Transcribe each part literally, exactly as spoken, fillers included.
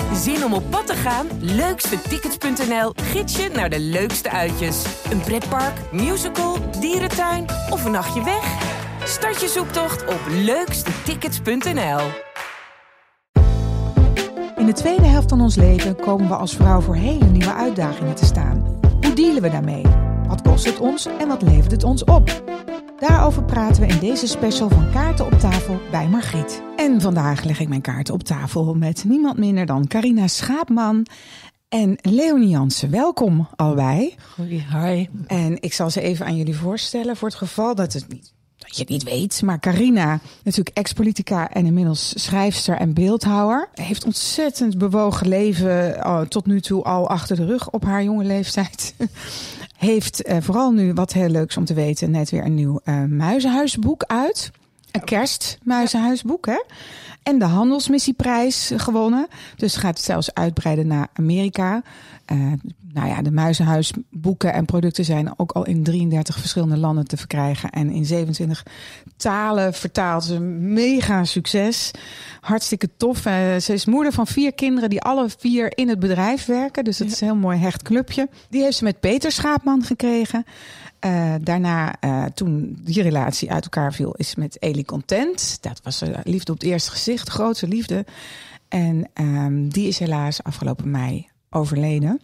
Zin om op pad te gaan? leukste tickets punt n l gids je naar de leukste uitjes. Een pretpark, musical, dierentuin of een nachtje weg? Start je zoektocht op leukste tickets punt n l. In de tweede helft van ons leven komen we als vrouw voor hele nieuwe uitdagingen te staan. Hoe dealen we daarmee? Wat kost het ons en wat levert het ons op? Daarover praten we in deze special van Kaarten op tafel bij Margriet. En vandaag leg ik mijn kaarten op tafel met niemand minder dan Carina Schaapman en Leonie Jansen. Welkom allebei. Goeie, hi. En ik zal ze even aan jullie voorstellen voor het geval dat, het niet, dat je het niet weet. Maar Carina, natuurlijk ex-politica en inmiddels schrijfster en beeldhouwer. Heeft ontzettend bewogen leven oh, tot nu toe al achter de rug op haar jonge leeftijd. Heeft uh, vooral nu, wat heel leuks om te weten, net weer een nieuw uh, muizenhuisboek uit. Een kerstmuizenhuisboek, hè? En de Handelsmissieprijs gewonnen. Dus gaat het zelfs uitbreiden naar Amerika. Uh, nou ja, de muizenhuisboeken en producten zijn ook al in drieëndertig verschillende landen te verkrijgen. En in zevenentwintig talen vertaald. Dus een mega succes. Hartstikke tof. Uh, ze is moeder van vier kinderen die alle vier in het bedrijf werken. Dus dat is een heel mooi hecht clubje. Die heeft ze met Peter Schaapman gekregen. Uh, daarna, uh, toen die relatie uit elkaar viel, is met Elie Content. Dat was uh, liefde op het eerste gezicht, grootste liefde. En um, die is helaas afgelopen mei overleden.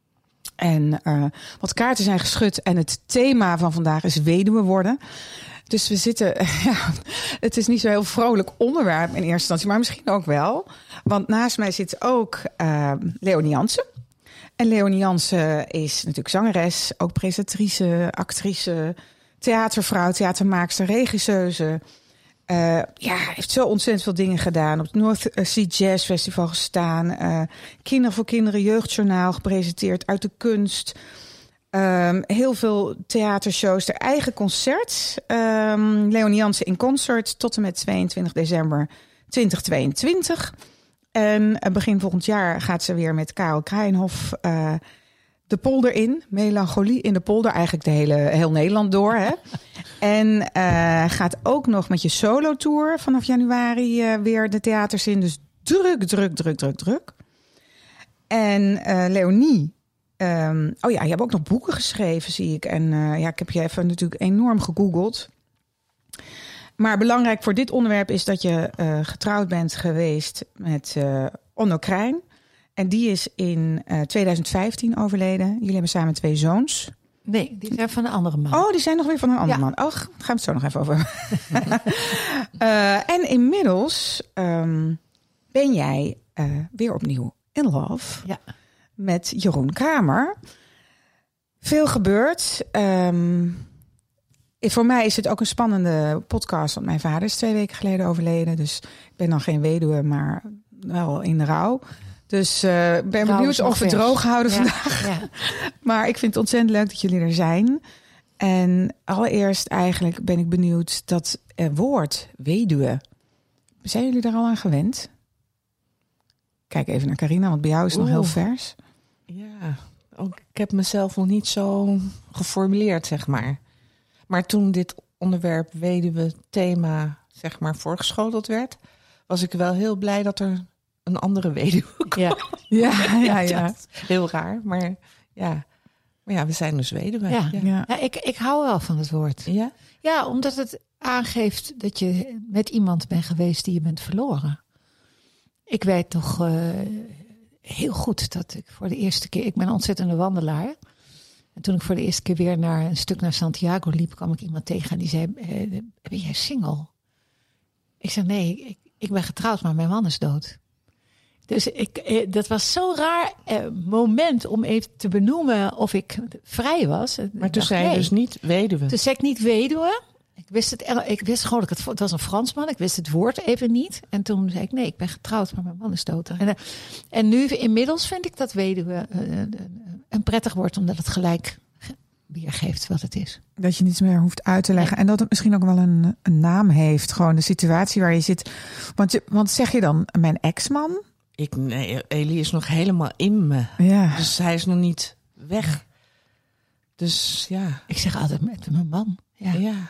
En uh, wat kaarten zijn geschud en het thema van vandaag is weduwe worden. Dus we zitten, ja, het is niet zo heel vrolijk onderwerp in eerste instantie, maar misschien ook wel. Want naast mij zit ook uh, Leonie Jansen. En Leonie Jansen is natuurlijk zangeres, ook presentatrice, actrice, theatervrouw, theatermaakster, regisseuse. Uh, ja, heeft zo ontzettend veel dingen gedaan. Op het North Sea Jazz Festival gestaan. Uh, Kinderen voor Kinderen, Jeugdjournaal gepresenteerd, Uit de Kunst. Um, heel veel theatershows, haar eigen concert. Um, Leonie Jansen in concert tot en met tweeëntwintig december tweeduizend tweeëntwintig. En begin volgend jaar gaat ze weer met Karel Kraaienhof uh, de polder in. Melancholie in de polder. Eigenlijk de hele, heel Nederland door. Hè? En uh, gaat ook nog met je solo-tour vanaf januari uh, weer de theaters in. Dus druk, druk, druk, druk, druk. En uh, Leonie... Um, oh ja, je hebt ook nog boeken geschreven, zie ik. En uh, ja, ik heb je even natuurlijk enorm gegoogeld. Maar belangrijk voor dit onderwerp is dat je uh, getrouwd bent geweest met uh, Onno Krijn. En die is in uh, tweeduizend vijftien overleden. Jullie hebben samen twee zoons. Nee, die zijn van een andere man. Oh, die zijn nog weer van een andere ja. man. Oh, daar gaan we het zo nog even over. uh, en inmiddels um, ben jij uh, weer opnieuw in love. Ja. Met Jeroen Kramer. Veel gebeurd. Um, voor mij is het ook een spannende podcast. Want mijn vader is twee weken geleden overleden. Dus ik ben dan geen weduwe, maar wel in de rouw. Dus uh, ik ben benieuwd of we het droog houden ja, vandaag. Ja. Maar ik vind het ontzettend leuk dat jullie er zijn. En allereerst eigenlijk ben ik benieuwd dat uh, woord weduwe. Zijn jullie daar al aan gewend? Kijk even naar Carina, want bij jou is het nog heel vers. Ja, ook, ik heb mezelf nog niet zo geformuleerd, zeg maar. Maar toen dit onderwerp weduwe thema, zeg maar, voorgeschoteld werd, was ik wel heel blij dat er een andere weduwe kwam. Ja, ja, ja. ja. Heel raar, maar ja. Maar ja, we zijn dus weduwe. Ja, ja. ja. ja ik, ik hou wel van het woord. Ja? Ja, omdat het aangeeft dat je met iemand bent geweest die je bent verloren. Ik weet nog uh, heel goed dat ik voor de eerste keer... Ik ben een ontzettende wandelaar. En toen ik voor de eerste keer weer naar een stuk naar Santiago liep, kwam ik iemand tegen en die zei, eh, ben jij single? Ik zei, nee, ik, ik ben getrouwd, maar mijn man is dood. Dus ik, eh, dat was zo'n raar eh, moment om even te benoemen of ik vrij was. Maar toen zei je nee. dus niet weduwe? Toen zei ik niet weduwe. Ik wist het, ik wist gewoon dat het, het was een Fransman. Ik wist het woord even niet. En toen zei ik, nee, ik ben getrouwd, maar mijn man is dood. En, en nu inmiddels vind ik dat weduwe uh, een prettig woord, omdat het gelijk weergeeft wat het is. Dat je niets meer hoeft uit te leggen. Nee. En dat het misschien ook wel een, een naam heeft. Gewoon de situatie waar je zit. Want, je, want zeg je dan, mijn ex-man? Ik, nee, Elie is nog helemaal in me. Ja. Dus hij is nog niet weg. Dus ja. Ik zeg altijd met mijn man. Ja. ja.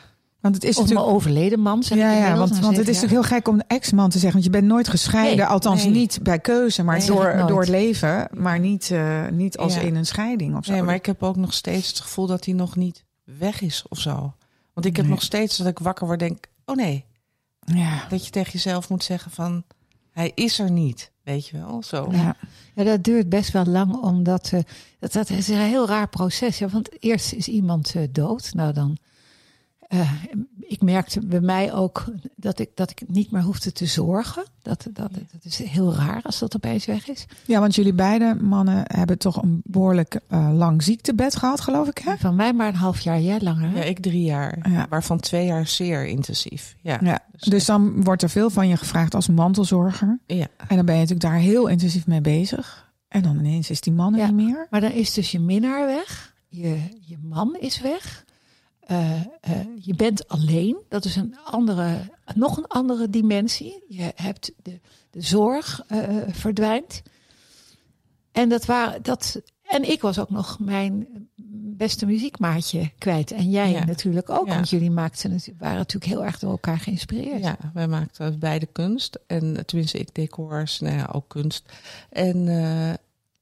Want het is Of natuurlijk mijn overleden man, zeg ja, ik ja, inmiddels, want, na want het is zeven natuurlijk heel gek om de ex-man te zeggen. Want je bent nooit gescheiden. Nee, althans nee. niet bij keuze, maar Nee, door, nooit. door het leven. Maar niet, uh, niet als Ja. in een scheiding of zo. Nee, maar ik heb ook nog steeds het gevoel dat hij nog niet weg is of zo. Want ik heb Nee. nog steeds dat ik wakker word en denk, oh nee. Ja. Dat je tegen jezelf moet zeggen van, hij is er niet. Weet je wel, zo. Ja. Ja, dat duurt best wel lang, omdat uh, dat, dat is een heel raar proces. Ja, want eerst is iemand uh, dood. Nou dan, uh, ik merkte bij mij ook dat ik, dat ik niet meer hoefde te zorgen. Dat, dat, dat is heel raar als dat opeens weg is. ja, want jullie beide mannen hebben toch een behoorlijk uh, lang ziektebed gehad, geloof ik, hè? Van mij maar een half jaar, jij langer. Hè? Ja, ik drie jaar. Ja. Waarvan twee jaar zeer intensief. Ja. Ja. Dus dan wordt er veel van je gevraagd als mantelzorger. Ja. En dan ben je natuurlijk daar heel intensief mee bezig. En dan ineens is die man er Ja. niet meer. Maar dan is dus je minnaar weg. Je, je man is weg. Uh, uh, je bent alleen. Dat is een andere, nog een andere dimensie. Je hebt de, de zorg uh, verdwijnt. En dat waren dat. En ik was ook nog mijn beste muziekmaatje kwijt. En jij Ja. natuurlijk ook. Ja. Want jullie maakten het, waren natuurlijk heel erg door elkaar geïnspireerd. Ja, wij maakten beide kunst. En tenminste, ik decors, nou ja, ook kunst. En uh,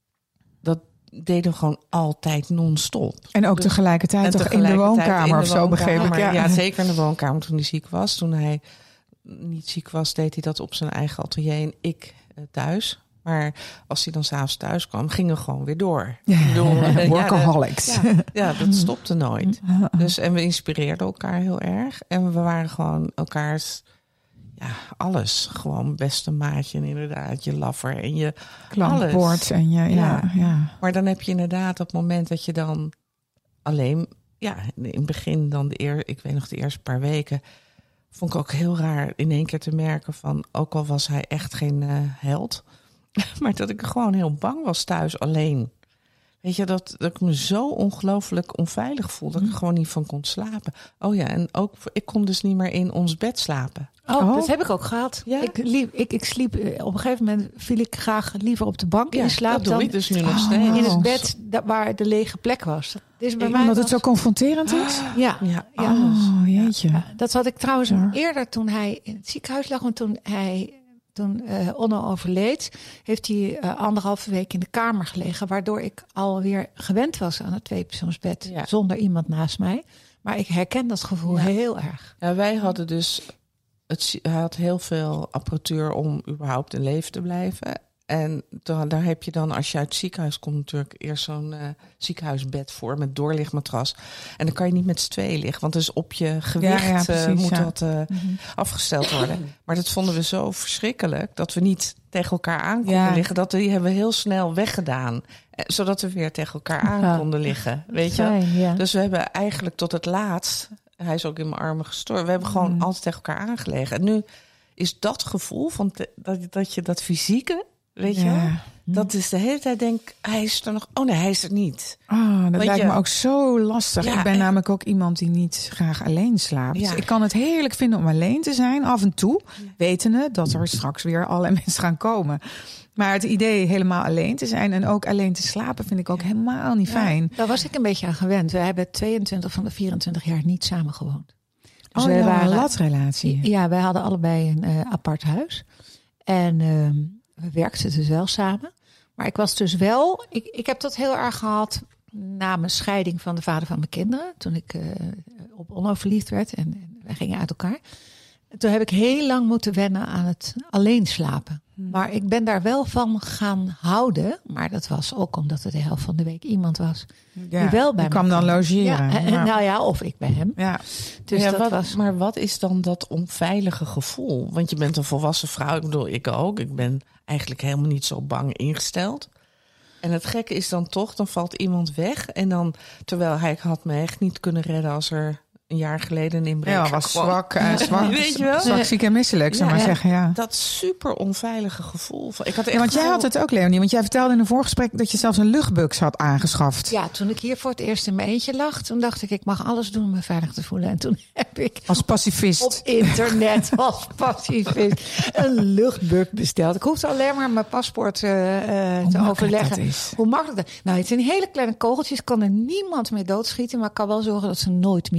dat deden we gewoon altijd non-stop. En ook Dus- tegelijkertijd en toch in de tegelijkertijd woonkamer in de of zo, begreep ik. woonkamer. Ja. Ja, zeker in de woonkamer toen hij ziek was. Toen hij niet ziek was, deed hij dat op zijn eigen atelier en ik uh, thuis. Maar als hij dan s'avonds thuis kwam, gingen we gewoon weer door. Ja, Ik bedoel, ja, de- workaholics. Ja, ja, dat stopte nooit. Dus, en we inspireerden elkaar heel erg. En we waren gewoon elkaars, ja, alles. Gewoon beste maatje en inderdaad je laffer en je Klankbord alles. en je, ja, ja. Ja. Maar dan heb je inderdaad op het moment dat je dan alleen, ja, in het begin dan de eer, ik weet nog de eerste paar weken, vond ik ook heel raar in één keer te merken van, ook al was hij echt geen uh, held, maar dat ik gewoon heel bang was thuis alleen. Weet je, dat, dat ik me zo ongelooflijk onveilig voelde, dat ik er gewoon niet van kon slapen. Oh ja, en ook, ik kon dus niet meer in ons bed slapen. Oh, Oh. dat heb ik ook gehad. Ja? Ik, liep, ik, ik sliep, op een gegeven moment viel ik graag liever op de bank in slaap dat doe dan ik dus nu nog Oh. steeds. in het bed da- waar de lege plek was. Dat is bij mij Omdat het zo was- confronterend is? Ja, Ja, ja. alles. Oh, jeetje. Ja, dat had ik trouwens Ja. eerder toen hij in het ziekenhuis lag. Want toen hij toen uh, Onno overleed, heeft hij uh, anderhalve week in de kamer gelegen. Waardoor ik alweer gewend was aan het tweepersoonsbed. Ja. Zonder iemand naast mij. Maar ik herken dat gevoel Ja. heel erg. Ja, wij hadden dus, het, hij had heel veel apparatuur om überhaupt in leven te blijven. En dan, daar heb je dan, als je uit het ziekenhuis komt, natuurlijk eerst zo'n uh, ziekenhuisbed voor met doorlichtmatras. En dan kan je niet met z'n tweeën liggen, want dus op je gewicht Ja, ja, uh, precies, moet ja. dat uh, Mm-hmm. afgesteld worden. Maar dat vonden we zo verschrikkelijk dat we niet tegen elkaar aan konden Ja. liggen. Dat die hebben we heel snel weggedaan, eh, zodat we weer tegen elkaar aan Ja. konden liggen. Weet je? Fijn, ja. Dus we hebben eigenlijk tot het laatst, hij is ook in mijn armen gestorven, we hebben gewoon Mm. altijd tegen elkaar aangelegen. En nu is dat gevoel van te- dat, dat je dat fysieke, weet je wel, Ja. dat is de hele tijd denk, hij is er nog, oh nee, hij is er niet. Ah, dat Want lijkt je- me ook zo lastig. Ja, ik ben en- namelijk ook iemand die niet graag alleen slaapt. Ja. Ik kan het heerlijk vinden om alleen te zijn, af en toe. Wetende dat er straks weer allerlei mensen gaan komen. Maar het idee helemaal alleen te zijn en ook alleen te slapen vind ik ook helemaal niet fijn. Daar was ik een beetje aan gewend. We hebben tweeëntwintig van de vierentwintig jaar niet samen gewoond. Dus Oh, wij ja, waren- een latrelatie. Ja, wij hadden allebei een uh, apart huis. En uh, we werkten dus wel samen. Maar ik was dus wel... Ik, ik heb dat heel erg gehad na mijn scheiding van de vader van mijn kinderen. Toen ik uh, op Onno verliefd werd en, en wij gingen uit elkaar. Toen heb ik heel lang moeten wennen aan het alleen slapen. Maar ik ben daar wel van gaan houden. Maar dat was ook omdat er de helft van de week iemand was. Ja, die wel bij die me kwam dan kwam. logeren. Ja, en, Maar- nou ja, of ik bij hem. ja. Dus Ja, dat wat, was... Maar wat is dan dat onveilige gevoel? Want je bent een volwassen vrouw, ik bedoel, ik ook. Ik ben eigenlijk helemaal niet zo bang ingesteld. En het gekke is dan toch, dan valt iemand weg. En dan, terwijl hij had me echt niet kunnen redden als er een jaar geleden een inbreker Ja, was kwam. zwak, uh, zwak, Weet je wel? zwak, ziek en misselijk, zou Ja, maar ja. zeggen. Ja. Dat super onveilige gevoel. Van, ik had echt Ja, want jij gewoon- had het ook, Leonie. Want jij vertelde in een voorgesprek dat je zelfs een luchtbuks had aangeschaft. Ja, toen ik hier voor het eerst in mijn eentje lag, toen dacht ik, ik mag alles doen om me veilig te voelen. En toen heb ik Als pacifist. op internet als pacifist een luchtbuk besteld. Ik hoefde alleen maar mijn paspoort uh, uh, te makkelijk overleggen. dat is. Hoe makkelijk dat? Nou, het zijn hele kleine kogeltjes. Kan er niemand mee doodschieten, maar ik kan wel zorgen dat ze nooit meer een neuk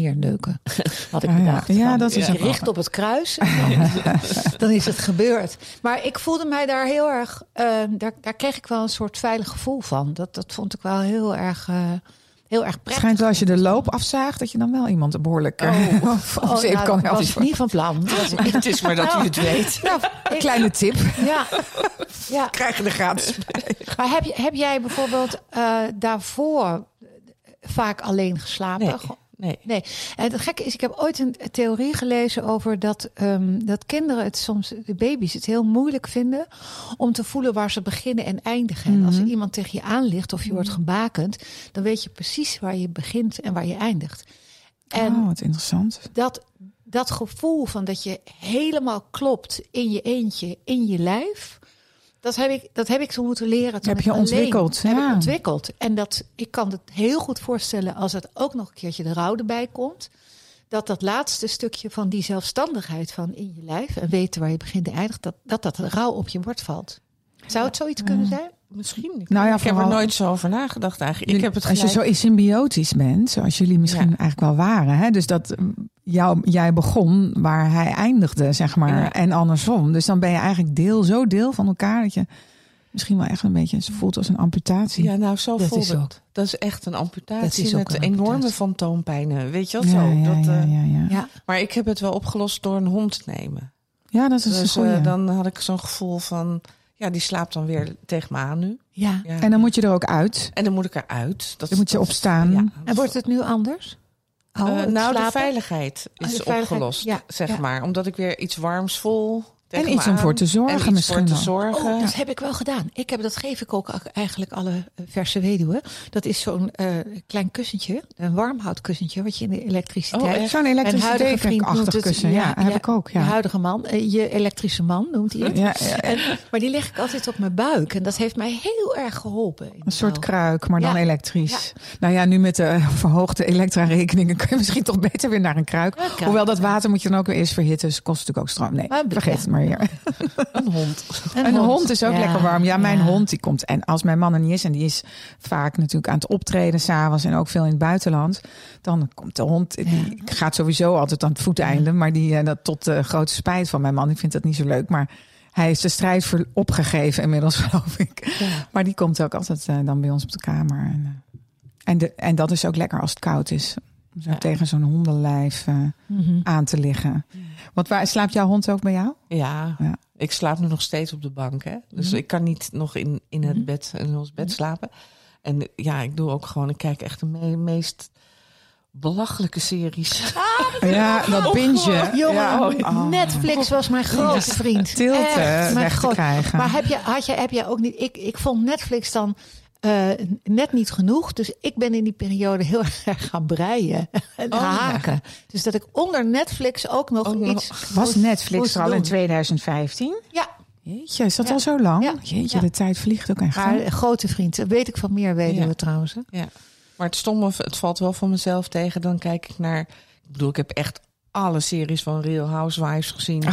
neuken. Had ik Ah, ja. bedacht. Ja, Van, dat is je ook wel- richt op het kruis. En dan, dan is het gebeurd. Maar ik voelde mij daar heel erg... Uh, daar, daar kreeg ik wel een soort veilig gevoel van. Dat, dat vond ik wel heel erg... Uh, Heel erg Het prettig. schijnt wel als je de loop afzaagt, dat je dan wel iemand een behoorlijk oh, of, of oh, zeep nou, kan dat helpen. was ik niet van plan. Dat was ik- Het is maar dat u het weet. Nou, Een ik- kleine tip. ja, ja. Krijg je er gratis bij. Maar heb, je, heb jij bijvoorbeeld uh, daarvoor vaak alleen geslapen? Nee, nee. Nee. En het gekke is, ik heb ooit een theorie gelezen over dat, um, dat kinderen het soms, de baby's, het heel moeilijk vinden om te voelen waar ze beginnen en eindigen. En Mm-hmm. als er iemand tegen je aan ligt of je wordt gebakend, dan weet je precies waar je begint en waar je eindigt. En Oh, wat interessant. dat, dat gevoel van dat je helemaal klopt in je eentje, in je lijf. Dat heb ik, dat heb ik zo moeten leren. Toen Heb ik je alleen- ontwikkeld, Heb ja. ik ontwikkeld. En dat, ik kan het heel goed voorstellen als het ook nog een keertje de rouw erbij komt. Dat dat laatste stukje van die zelfstandigheid van in je lijf en weten waar je begint en eindigt, dat dat, dat rouw op je bord valt. Zou het zoiets kunnen zijn? Misschien. Ik, Nou ja, ik heb er vooral- nooit zo over nagedacht eigenlijk. Ik heb het Als je gelijk... zo symbiotisch bent, zoals jullie misschien Ja. eigenlijk wel waren. Hè? Dus dat jou, jij begon waar hij eindigde, zeg maar. Ja. En andersom. Dus dan ben je eigenlijk deel, zo deel van elkaar dat je misschien wel echt een beetje voelt als een amputatie. Ja, nou, zo Dat voelt is het. ook. Dat is echt een Dat amputatie is ook met een enorme amputatie. fantoompijnen. Weet je wel ja, zo? ja, dat, ja, eh, ja, ja. Ja. Maar ik heb het wel opgelost door een hond te nemen. Ja, dat is Dus een goeie. eh, dan had ik zo'n gevoel van... Ja, die slaapt dan weer tegen me aan nu. Ja. Ja. En dan moet je er ook uit. En dan moet ik eruit. Dat, Dan moet je dat- opstaan. Ja. En wordt het nu anders? Oh, Eh, het nou, de slapen? veiligheid is Oh, de veiligheid, opgelost, ja, zeg ja. maar. Omdat ik weer iets warms voel. tegen En iets me om aan. voor te zorgen En iets misschien voor te wel. zorgen. Oh, dat heb ik wel gedaan. Ik heb, dat geef ik ook eigenlijk alle eh, verse weduwen. Dat is zo'n eh, klein kussentje, een warmhoutkussentje, wat je in de elektriciteit... Oh, echt? Zo'n Mijn elektrische huidige vriend noemt dekentachtig het... kussen. Ja, heb ik ook. Je Ja. huidige man, eh, je elektrische man noemt hij het. Ja, ja, En, maar die leg ik altijd op mijn buik. En dat heeft mij heel erg geholpen. in de een soort rouw. kruik, maar dan Ja. elektrisch. Nou ja, nu met de verhoogde elektra-rekeningen kun je misschien toch beter weer naar een kruik. Ja, kruik. Hoewel dat water moet je dan ook weer eerst verhitten. Dus kost natuurlijk ook stroom. Nee, Maar- vergeet het maar weer. Een hond. Een hond is ook Ja, lekker warm. Ja, mijn ja. hond die komt. En als mijn man er niet is, en die is vaak natuurlijk aan het optreden s'avonds en ook veel in het buitenland, dan komt de hond. Die gaat sowieso altijd aan het voeteinde, maar die eh, dat tot de grote spijt van mijn man. Ik vind dat niet zo leuk, maar hij is de strijd voor opgegeven inmiddels, geloof ik. Ja. Maar die komt ook altijd uh, dan bij ons op de kamer. En, uh, en, de, en dat is ook lekker als het koud is. Om zo Ja. tegen zo'n hondenlijf uh, Mm-hmm. aan te liggen. Want waar slaapt jouw hond ook bij jou? Ja, Ja. ik slaap nu nog steeds op de bank. Hè? Dus Mhm. ik kan niet nog in, in het Mhm. bed, in ons bed slapen. En ja, ik doe ook gewoon, ik kijk echt de me- meest belachelijke series. Ja, dat binge. Jongen, Ja. Oh. Netflix was mijn grote vriend. Stilte Echt, mijn weg te groot- krijgen. Maar heb je, had je, heb je ook niet... Ik, ik vond Netflix dan uh, net niet genoeg. Dus ik ben in die periode heel erg gaan breien en Oh, haken. Dus dat ik onder Netflix ook nog Ook nog- iets... Was moest- Netflix moest er al in doen. twintig vijftien? Ja, Jeetje, is dat Ja. al zo lang? Ja. Jeetje, Ja. de tijd vliegt ook echt. maar hè? een grote vriend. Dat weet ik van meer weten Ja. we trouwens. Hè? Ja. Maar het stomme, het valt wel van mezelf tegen. Dan kijk ik naar, ik bedoel, ik heb echt alle series van Real Housewives gezien.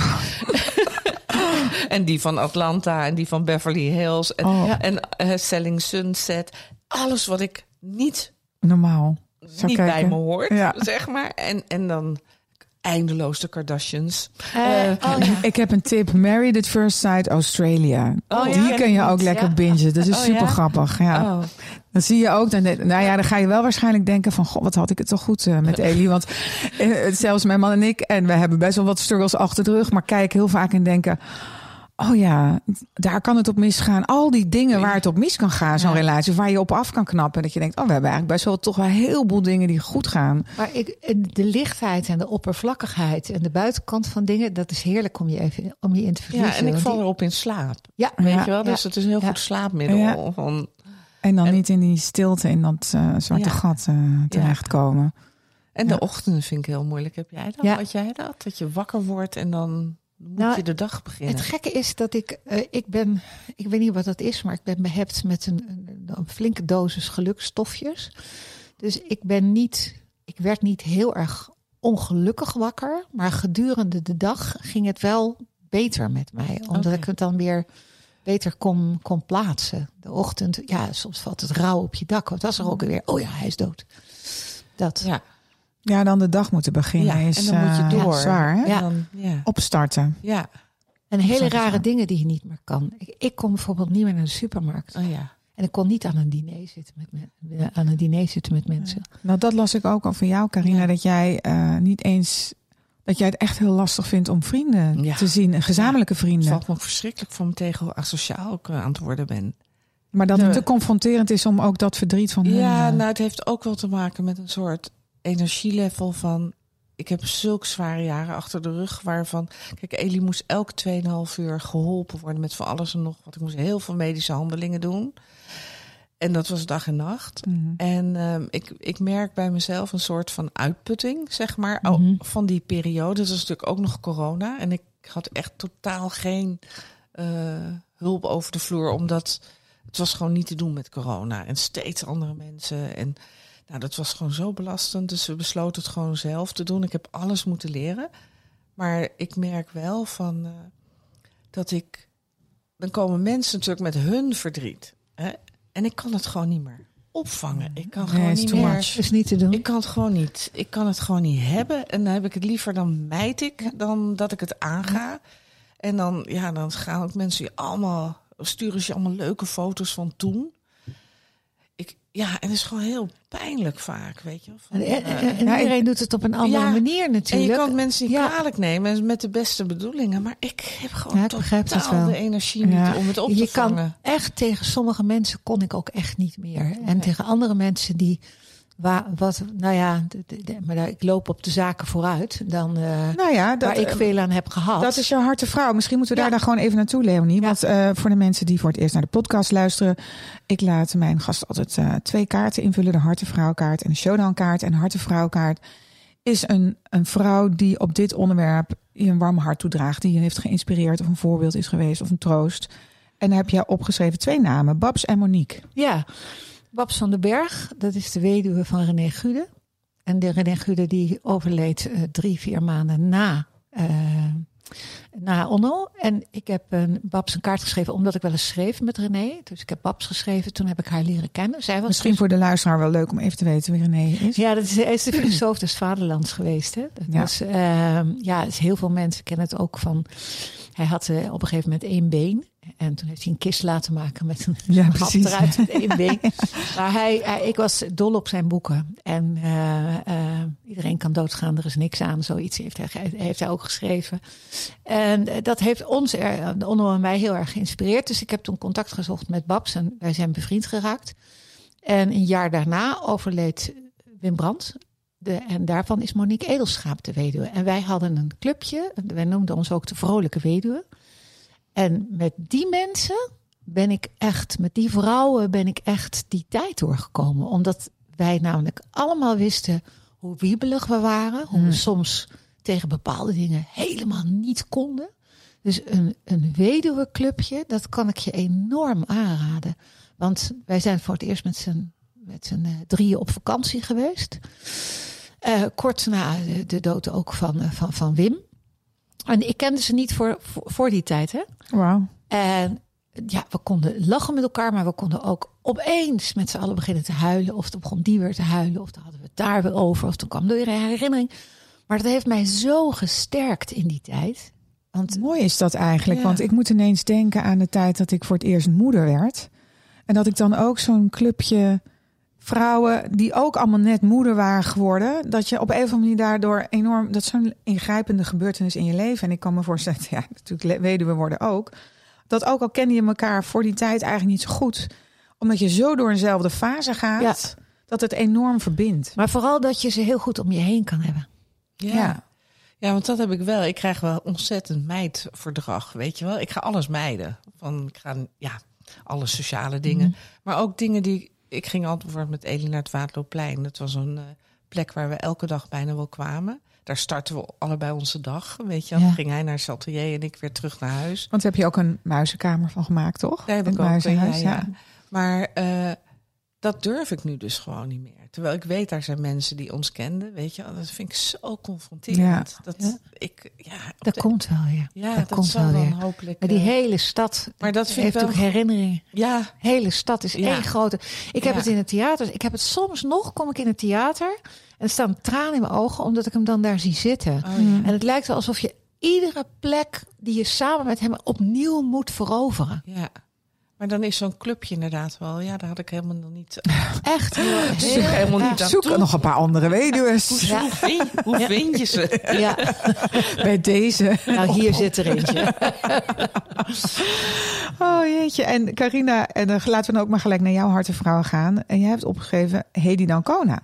En die van Atlanta en die van Beverly Hills. En, Oh. en eh, Selling Sunset. Alles wat ik niet, Normaal. Zo niet kijken. bij me hoort, Ja. zeg maar. En, en dan eindeloos de Kardashians. Uh, Eh, oh ja. Ik heb een tip. Married at First Sight Australia. Oh, ja. Die kun je ook lekker Ja. bingen. Dat is Oh, super ja? grappig. Ja. Oh. Dan zie je ook, dan, nou ja, dan ga je wel waarschijnlijk denken van, goh, wat had ik het toch goed uh, met Elie. Want uh, zelfs mijn man en ik, en we hebben best wel wat struggles achter de rug, maar kijk heel vaak en denken, oh ja, daar kan het op misgaan. Al die dingen waar het op mis kan gaan, zo'n Ja. relatie, waar je op af kan knappen. Dat je denkt, oh, we hebben eigenlijk best wel toch wel een heleboel dingen die goed gaan. Maar ik, de lichtheid en de oppervlakkigheid en de buitenkant van dingen, dat is heerlijk om je even om je in te verliezen. Ja, en ik Want val die- erop in slaap. Ja, Weet Ja. je wel? Dus Ja. het is een heel Ja. goed slaapmiddel. Ja. Van, En dan En- niet in die stilte, in dat uh, zwarte Ja. gat uh, terechtkomen. en de Ja. ochtenden vind ik heel moeilijk. Heb jij dat? Ja. Had jij dat? Dat je wakker wordt en dan moet Nou, je de dag beginnen. Het gekke is dat ik, uh, ik ben, ik weet niet wat dat is, maar ik ben behept met een, een, een flinke dosis gelukstofjes. Dus ik ben niet, ik werd niet heel erg ongelukkig wakker, maar gedurende de dag ging het wel beter met mij, omdat Oké. ik het dan weer beter kon, kon plaatsen. De ochtend, ja, soms valt het rauw op je dak. Wat was er ook weer? Oh ja, hij is dood. Dat. Ja. Ja, dan de dag moeten beginnen Ja, is en dan moet je uh, door. ja, zwaar, hè? Ja. En dan, ja. Opstarten. ja. En hele Dat is rare waar. dingen die je niet meer kan. Ik, ik kom bijvoorbeeld niet meer naar de supermarkt. Oh, ja. En ik kon niet aan een diner zitten met, me- aan een diner zitten met mensen. Nou, dat las ik ook al van jou, Carina, Ja. dat jij uh, niet eens... dat jij het echt heel lastig vindt om vrienden Ja. te zien. En gezamenlijke Het vrienden. valt me ook verschrikkelijk voor me tegen hoe asociaal ik uh, aan het worden ben. Maar dat De- het te confronterend is om ook dat verdriet van hun... Ja, uh, nou, het heeft ook wel te maken met een soort energielevel van... Ik heb zulke zware jaren achter de rug waarvan... Kijk, Elie moest elke tweeënhalf uur geholpen worden met van alles en nog wat. Ik moest heel veel medische handelingen doen. En dat was dag en nacht. mhm. En um, ik, ik merk bij mezelf een soort van uitputting, zeg maar, Mhm. oh, van die periode. Dat was natuurlijk ook nog corona. En ik had echt totaal geen uh, hulp over de vloer, omdat het was gewoon niet te doen met corona. En steeds andere mensen. En nou, dat was gewoon zo belastend. Dus we besloten het gewoon zelf te doen. Ik heb alles moeten leren. Maar ik merk wel van uh, dat ik... Dan komen mensen natuurlijk met hun verdriet. Hè? En ik kan het gewoon niet meer opvangen. Ik kan Nee, gewoon is niet too meer... much. Dus niet te doen. Ik kan het gewoon niet. Ik kan het gewoon niet hebben. En dan heb ik het liever, dan mijd ik, dan dat ik het aanga. En dan, ja, dan gaan ook mensen je allemaal... sturen ze je allemaal leuke foto's van toen. Ik, ja, en het is gewoon heel pijnlijk vaak, weet je wel. Van, En, en- uh, en Ja, iedereen doet het op een andere Ja, manier en natuurlijk. je kan het mensen niet Ja. kwalijk nemen met de beste bedoelingen. Maar ik heb gewoon Ja, ik begrijp het totaal wel. de energie niet Ja. om het op je te vangen. kan echt tegen sommige mensen kon ik ook echt niet meer. En Nee. tegen andere mensen die... Waar, wat, nou ja, de, de, de- maar ik loop op de zaken vooruit. Dan, uh, Nou ja, dat, waar ik uh, veel aan heb gehad. dat is jouw harte vrouw. Misschien moeten we Ja. daar dan gewoon even naartoe, Leonie. Ja. Want uh, voor de mensen die voor het eerst naar de podcast luisteren... ik laat mijn gast altijd uh, twee kaarten invullen. De hartevrouwkaart en de showdownkaart. En de hartevrouwkaart is een, een vrouw die op dit onderwerp... je een warm hart toedraagt. Die je heeft geïnspireerd of een voorbeeld is geweest of een troost. En dan heb jij opgeschreven twee namen. Babs en Monique. Ja, Babs van den Berg, dat is de weduwe van René Gude. En de René Gude die overleed uh, drie, vier maanden na, uh, na Onno. En ik heb een, Babs een kaart geschreven omdat ik wel eens schreef met René. Dus ik heb Babs geschreven, toen heb ik haar leren kennen. Zij was Misschien voor de luisteraar wel leuk om even te weten wie René is. Ja, dat is, hij is de filosoof des vaderlands geweest. Hè? Dat Ja. was, uh, ja, dus heel veel mensen kennen het ook van... Hij had uh, op een gegeven moment één been. En toen heeft hij een kist laten maken met een Ja, gat precies. eruit met één been. Maar hij, hij, ik was dol op zijn boeken. En uh, uh, iedereen kan doodgaan, er is niks aan. Zoiets heeft hij, heeft hij ook geschreven. En uh, dat heeft ons, er, Onno en mij, heel erg geïnspireerd. Dus ik heb toen contact gezocht met Babs. En wij zijn bevriend geraakt. En een jaar daarna overleed Wim Brandt. De, en daarvan is Monique Edelschaap de weduwe. En wij hadden een clubje. Wij noemden ons ook de Vrolijke Weduwe. En met die mensen ben ik echt, met die vrouwen ben ik echt die tijd doorgekomen. Omdat wij namelijk allemaal wisten hoe wiebelig we waren. Hoe we Hmm. soms tegen bepaalde dingen helemaal niet konden. Dus een, een weduwenclubje, dat kan ik je enorm aanraden. Want wij zijn voor het eerst met z'n met z'n uh, drieën op vakantie geweest. Uh, kort na de, de dood ook van, uh, van, van Wim. En ik kende ze niet voor, voor, voor die tijd, hè? Wauw. En ja, we konden lachen met elkaar, maar we konden ook opeens met z'n allen beginnen te huilen. Of dan begon die weer te huilen, of dan hadden we het daar weer over. Of toen kwam er weer een herinnering. Maar dat heeft mij zo gesterkt in die tijd. Want Mooi is dat eigenlijk, Ja. want ik moet ineens denken aan de tijd dat ik voor het eerst moeder werd. En dat ik dan ook zo'n clubje vrouwen die ook allemaal net moeder waren geworden, dat je op een of andere manier daardoor enorm, dat is zo'n ingrijpende gebeurtenis in je leven. En ik kan me voorstellen, ja, natuurlijk weduwe worden ook, dat ook al kende je elkaar voor die tijd eigenlijk niet zo goed, omdat je zo door eenzelfde fase gaat, Ja. dat het enorm verbindt. Maar vooral dat je ze heel goed om je heen kan hebben. Ja. Ja. Ja, want dat heb ik wel. Ik krijg wel ontzettend meidverdrag, weet je wel. Ik ga alles mijden. Van, ik ga, ja, alle sociale dingen. Mhm. Maar ook dingen die... Ik ging altijd bijvoorbeeld met Elie naar het Waterloopplein. Dat was een uh, plek waar we elke dag bijna wel kwamen. Daar startten we allebei onze dag, weet je wel. Ja. Dan ging hij naar zijn atelier en ik weer terug naar huis. Want daar heb je ook een muizenkamer van gemaakt, toch? Daar heb Het ik ook, muizenhuis, ja, ja. Maar uh, dat durf ik nu dus gewoon niet meer. Terwijl ik weet, daar zijn mensen die ons kenden. Weet je, dat vind ik zo confronterend. Ja. Dat, Ja. Ik, ja, Dat de, komt wel weer. Ja, dat, dat komt zal wel dan weer. hopelijk... Maar die uh, hele stad maar dat vind heeft ik wel, ook herinneringen. Ja. De hele stad is Ja. één grote... Ik heb Ja. het in het theater... Ik heb het soms nog, kom ik in het theater... en er staan tranen in mijn ogen... omdat ik hem dan daar zie zitten. Oh, ja. En het lijkt wel alsof je iedere plek... die je samen met hem opnieuw moet veroveren. Ja. Maar dan is zo'n clubje inderdaad wel... Ja, daar had ik helemaal nog niet... Echt heel, heel helemaal niet erg. aan Zoek toe. nog een paar andere weduwen Ja. Hoe, vind, hoe Ja. vind je ze? Ja, bij deze. nou hier zit er eentje. Oh jeetje. En Carina, en dan laten we dan ook maar gelijk naar jouw hart en vrouwen gaan. En jij hebt opgeschreven Hedy Dancona.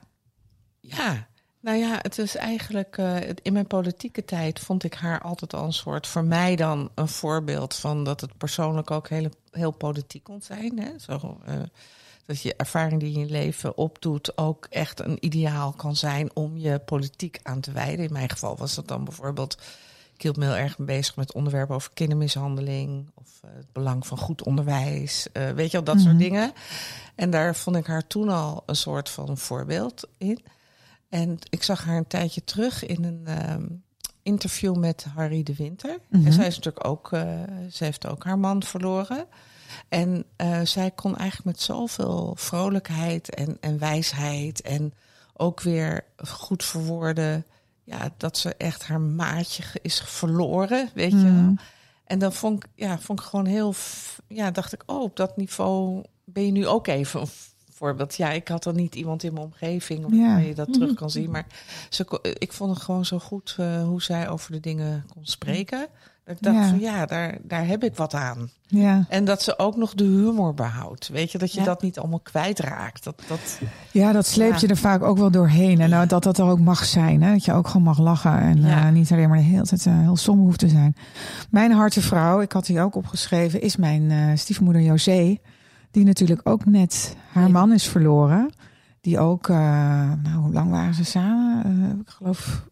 Ja, nou ja, het is eigenlijk... Uh, in mijn politieke tijd vond ik haar altijd al een soort... voor mij dan een voorbeeld van dat het persoonlijk ook heel, heel politiek kon zijn. Hè? Zo, uh, dat je ervaring die je in je leven opdoet... ook echt een ideaal kan zijn om je politiek aan te wijden. In mijn geval was dat dan bijvoorbeeld... Ik hield me heel erg bezig met onderwerpen over kindermishandeling... of uh, het belang van goed onderwijs, uh, weet je wel, dat Mm-hmm. soort dingen. En daar vond ik haar toen al een soort van voorbeeld in... En ik zag haar een tijdje terug in een um, interview met Harry de Winter. Mm-hmm. En zij is natuurlijk ook, uh, ze heeft ook haar man verloren. En uh, zij kon eigenlijk met zoveel vrolijkheid en, en wijsheid en ook weer goed verwoorden, ja, dat ze echt haar maatje is verloren, weet je wel. Mm. En dan vond ik, ja, vond ik gewoon heel, ja, dacht ik, oh, op dat niveau ben je nu ook even. Voorbeeld, ja, ik had dan niet iemand in mijn omgeving waar Ja. je dat terug kan zien. Maar ze, ik vond het gewoon zo goed uh, hoe zij over de dingen kon spreken. Dat ik dacht Ja. van ja, daar, daar heb ik wat aan. Ja. En dat ze ook nog de humor behoudt. Weet je, dat je Ja. dat niet allemaal kwijtraakt. Dat, dat, ja, dat sleept Ja. je er vaak ook wel doorheen. En nou, dat dat er ook mag zijn. Hè? Dat je ook gewoon mag lachen. En Ja. uh, niet alleen maar de hele tijd uh, heel somber hoeft te zijn. Mijn hartenvrouw, ik had die ook opgeschreven, is mijn uh, stiefmoeder José. Die natuurlijk ook net haar man is verloren. Die ook, uh, nou, hoe lang waren ze samen? Uh, ik geloof,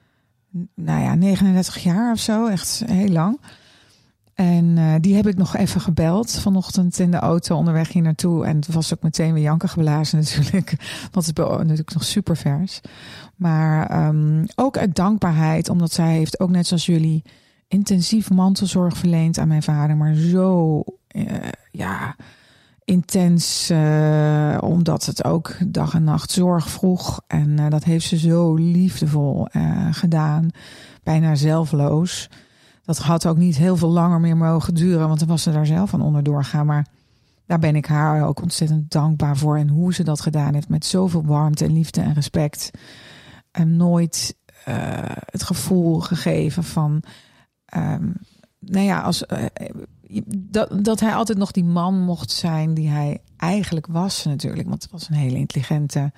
nou ja, negenendertig jaar of zo. Echt heel lang. En uh, die heb ik nog even gebeld vanochtend in de auto onderweg hier naartoe. En het was ook meteen weer janken geblazen natuurlijk. Want het is natuurlijk nog super vers. Maar um, ook uit dankbaarheid, omdat zij heeft ook net zoals jullie intensief mantelzorg verleend aan mijn vader. Maar zo, uh, ja... intens, uh, omdat het ook dag en nacht zorg vroeg. En uh, dat heeft ze zo liefdevol uh, gedaan. Bijna zelfloos. Dat had ook niet heel veel langer meer mogen duren, want dan was ze daar zelf aan onderdoor gaan. Maar daar ben ik haar ook ontzettend dankbaar voor. En hoe ze dat gedaan heeft met zoveel warmte en liefde en respect. En nooit uh, het gevoel gegeven van... Um, nou ja, als... Uh, Dat, dat hij altijd nog die man mocht zijn die hij eigenlijk was natuurlijk. Want het was een hele intelligente,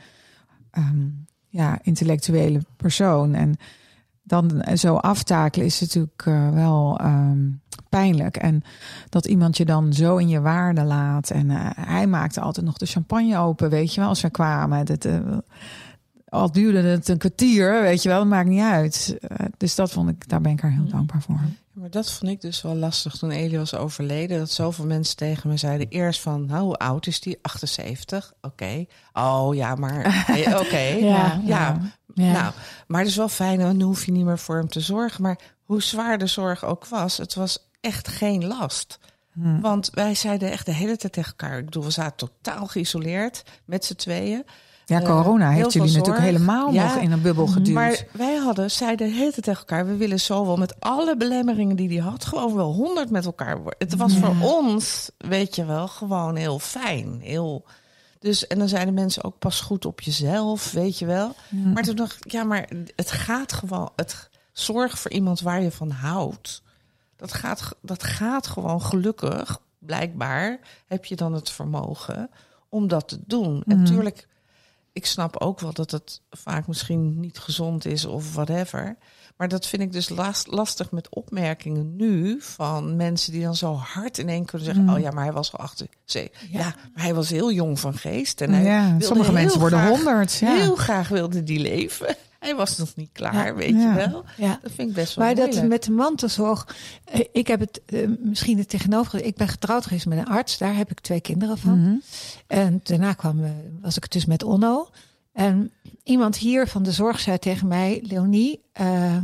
um, ja, intellectuele persoon. En dan zo aftakelen is natuurlijk uh, wel um, pijnlijk. En dat iemand je dan zo in je waarde laat. En uh, hij maakte altijd nog de champagne open, weet je wel, als we kwamen. Dat, uh, al duurde het een kwartier, weet je wel, dat maakt niet uit. Uh, dus dat vond ik, daar ben ik haar heel dankbaar voor. maar dat vond ik dus wel lastig toen Elie was overleden. Dat zoveel mensen tegen me zeiden eerst van, nou, hoe oud is die? achtenzeventig. Oké. Okay. Oh ja, maar oké. Okay. Ja. ja. ja. Ja. Nou, maar het is wel fijn, want nu hoef je niet meer voor hem te zorgen. Maar hoe zwaar de zorg ook was, het was echt geen last. Hmm. Want wij zeiden echt de hele tijd tegen elkaar. Ik bedoel, we zaten totaal geïsoleerd met z'n tweeën. Ja, corona uh, heeft jullie zorg. natuurlijk helemaal ja, nog in een bubbel geduwd. Maar wij hadden, zeiden de hele tijd tegen elkaar, we willen zo wel met alle belemmeringen die hij had, gewoon wel honderd met elkaar worden. Het was ja. voor ons, weet je wel, gewoon heel fijn. Heel... Dus, en dan zeiden mensen ook, pas goed op jezelf, weet je wel. Ja. Maar toen dacht ik, ja, maar het gaat gewoon, het zorg voor iemand waar je van houdt, dat gaat, dat gaat gewoon gelukkig, blijkbaar heb je dan het vermogen om dat te doen. Mm. En natuurlijk, ik snap ook wel dat het vaak misschien niet gezond is of whatever. Maar dat vind ik dus last, lastig met opmerkingen nu van mensen die dan zo hard in één kunnen zeggen, mm. oh ja, maar hij was al achter. Ja. ja, maar hij was heel jong van geest. En hij ja, wilde sommige mensen worden graag, honderd. Ja. Heel graag wilde die leven. hij was nog niet klaar, Ja. weet je Ja. wel. Ja. Dat vind ik best wel Maar dat moeilijk. met de mantelzorg, eh, ik heb het eh, misschien het tegenovergestelde. Ik ben getrouwd geweest met een arts, daar heb ik twee kinderen van. Mhm. En daarna kwam, eh, was ik dus met Onno. En iemand hier van de zorg zei tegen mij, Leonie, uh,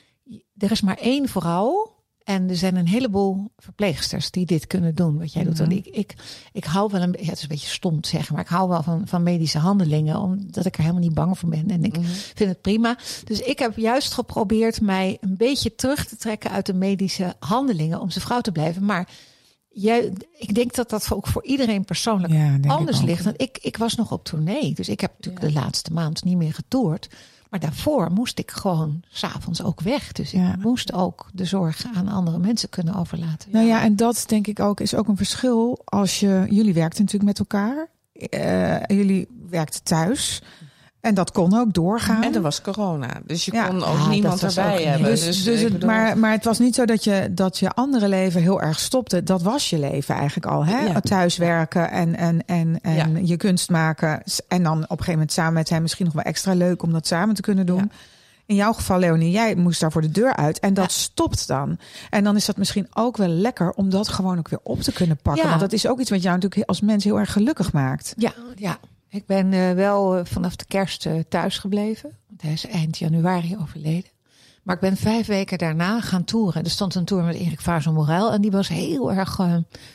er is maar één vrouw. En er zijn een heleboel verpleegsters die dit kunnen doen, wat jij doet. Mhm. En ik, ik, ik hou wel een beetje, ja, het is een beetje stom te zeggen, maar ik hou wel van, van medische handelingen, omdat ik er helemaal niet bang voor ben. En ik Mm-hmm. vind het prima. Dus ik heb juist geprobeerd mij een beetje terug te trekken uit de medische handelingen om zijn vrouw te blijven. Maar jij, ik denk dat dat ook voor iedereen persoonlijk Ja, denk ik anders ook. ligt. Want ik, ik was nog op tournee, dus ik heb natuurlijk Ja. de laatste maand niet meer getoerd. Maar daarvoor moest ik gewoon 's avonds ook weg. Dus Ja. ik moest ook de zorg aan andere mensen kunnen overlaten. Nou ja, en dat denk ik ook is ook een verschil als je... Jullie werkten natuurlijk met elkaar. Uh, jullie werkten thuis. En dat kon ook doorgaan. En er was corona, dus je Ja. kon ook Ja, niemand dat was erbij ook hebben. Dus, Dus, dus ik het, bedoel- maar, maar het was niet zo dat je, dat je andere leven heel erg stopte. Dat was je leven eigenlijk al. Hè? Ja. Thuiswerken en, en, en, en Ja. je kunst maken. En dan op een gegeven moment samen met hem misschien nog wel extra leuk om dat samen te kunnen doen. Ja. In jouw geval, Leonie, jij moest daar voor de deur uit. En dat Ja. stopt dan. En dan is dat misschien ook wel lekker om dat gewoon ook weer op te kunnen pakken. Ja. Want dat is ook iets wat jou natuurlijk als mens heel erg gelukkig maakt. Ja, ja. Ik ben uh, wel uh, vanaf de kerst uh, thuis gebleven. Want hij is eind januari overleden. Maar ik ben vijf weken daarna gaan toeren. Er stond een tour met Erik Vazo-Morel. En die was heel erg uh,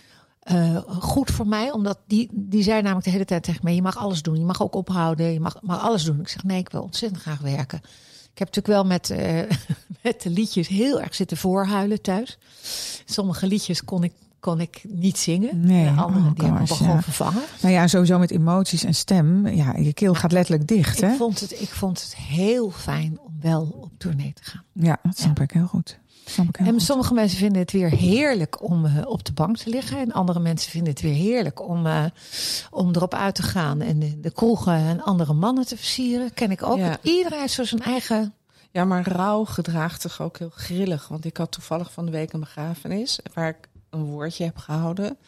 uh, goed voor mij. Omdat die, die zei namelijk de hele tijd tegen mij: je mag alles doen. Je mag ook ophouden. Je mag, mag alles doen. Ik zeg: nee, ik wil ontzettend graag werken. Ik heb natuurlijk wel met, uh, met de liedjes heel erg zitten voorhuilen thuis. Sommige liedjes kon ik, kon ik niet zingen. Nee, de andere oh die hebben we gosh, gewoon ja. vervangen. Nou ja, sowieso met emoties en stem. Ja, je keel gaat letterlijk dicht. Hè? Ik vond, het, ik vond het heel fijn om wel op tournee te gaan. Ja, dat snap ik heel goed. Snap ik heel En goed. sommige mensen vinden het weer heerlijk om uh, op de bank te liggen. En andere mensen vinden het weer heerlijk om, uh, om erop uit te gaan. En de, de kroegen en andere mannen te versieren. Ken ik ook. Ja. Iedereen heeft zo zijn eigen... Ja, maar rouw gedraagt zich ook heel grillig. Want ik had toevallig van de week een begrafenis waar ik een woordje heb gehouden.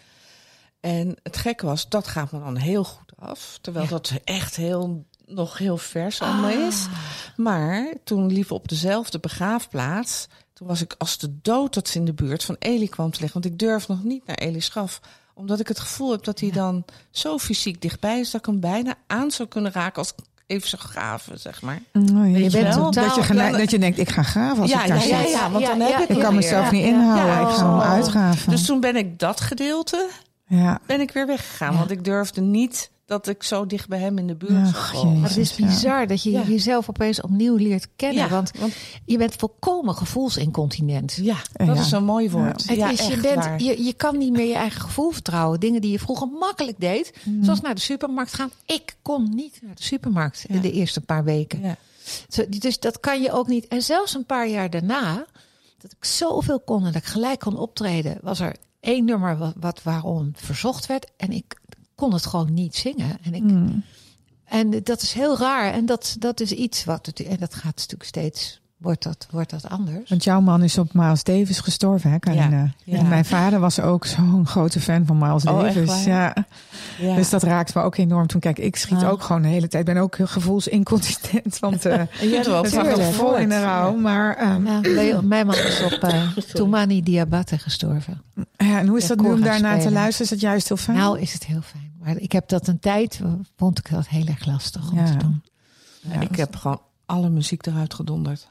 En het gekke was, dat gaat me dan heel goed af. Terwijl Ja. dat echt heel, nog heel vers allemaal is. Maar toen liep op dezelfde begraafplaats. Toen was ik als de dood dat ze in de buurt van Elie kwam te liggen. Want ik durf nog niet naar Elie's graf. Omdat ik het gevoel heb dat hij Ja. dan zo fysiek dichtbij is dat ik hem bijna aan zou kunnen raken als ik even zou graven, zeg maar. Oh, ja, je je bent bent totaal- dat, je gene- dat je denkt, ik ga graven als Ja, ik daar ja, zit. ja, ja, want dan Ja, heb ja, ik Ik het kan weer. mezelf Ja, niet ja, inhouden. ja, ik ga hem oh. uitgraven. Dus toen ben ik dat gedeelte, ja. ben ik weer weggegaan. Ja. Want ik durfde niet dat ik zo dicht bij hem in de buurt zou Ach, komen. jezus. Maar het is Ja. bizar dat je Ja. jezelf opeens opnieuw leert kennen. Ja, Want want je bent volkomen gevoelsincontinent. ja, dat Ja. is een mooi woord. Het Ja, is, je, echt bent, waar. je, je kan niet meer je eigen gevoel vertrouwen. Dingen die je vroeger makkelijk deed. Zoals naar de supermarkt gaan. Ik kon niet naar de supermarkt Ja. de eerste paar weken. Ja. Zo, dus dat kan je ook niet. En zelfs een paar jaar daarna, dat ik zoveel kon en dat ik gelijk kon optreden, was er één nummer wat, wat waarom verzocht werd. En ik kon het gewoon niet zingen. En, ik, Mm. en dat is heel raar. En dat, dat is iets wat het, en dat gaat natuurlijk steeds, wordt dat, wordt dat anders. Want jouw man is op Miles Davis gestorven, hè, Carina? Ja. En mijn vader was ook zo'n grote fan van Miles Oh, echt Davis. waar? Ja. Ja. Dus dat raakt me ook enorm. Toen kijk, ik schiet Ah. ook gewoon de hele tijd. Ik ben ook gevoelsincontinent. Want uh, En je hebt wel het vaak lag ook nog vol in de rouw. Maar ehm, Ja, bij- mijn man is op uh, Toumani Diabaté gestorven. ja, en hoe is Ja, dat nu om koor gaan daarna te spelen. luisteren? Is dat juist heel fijn? Nou is het heel fijn. Maar ik heb dat een tijd, vond ik dat heel erg lastig om Ja. te doen. Ja, ik heb gewoon alle muziek eruit gedonderd.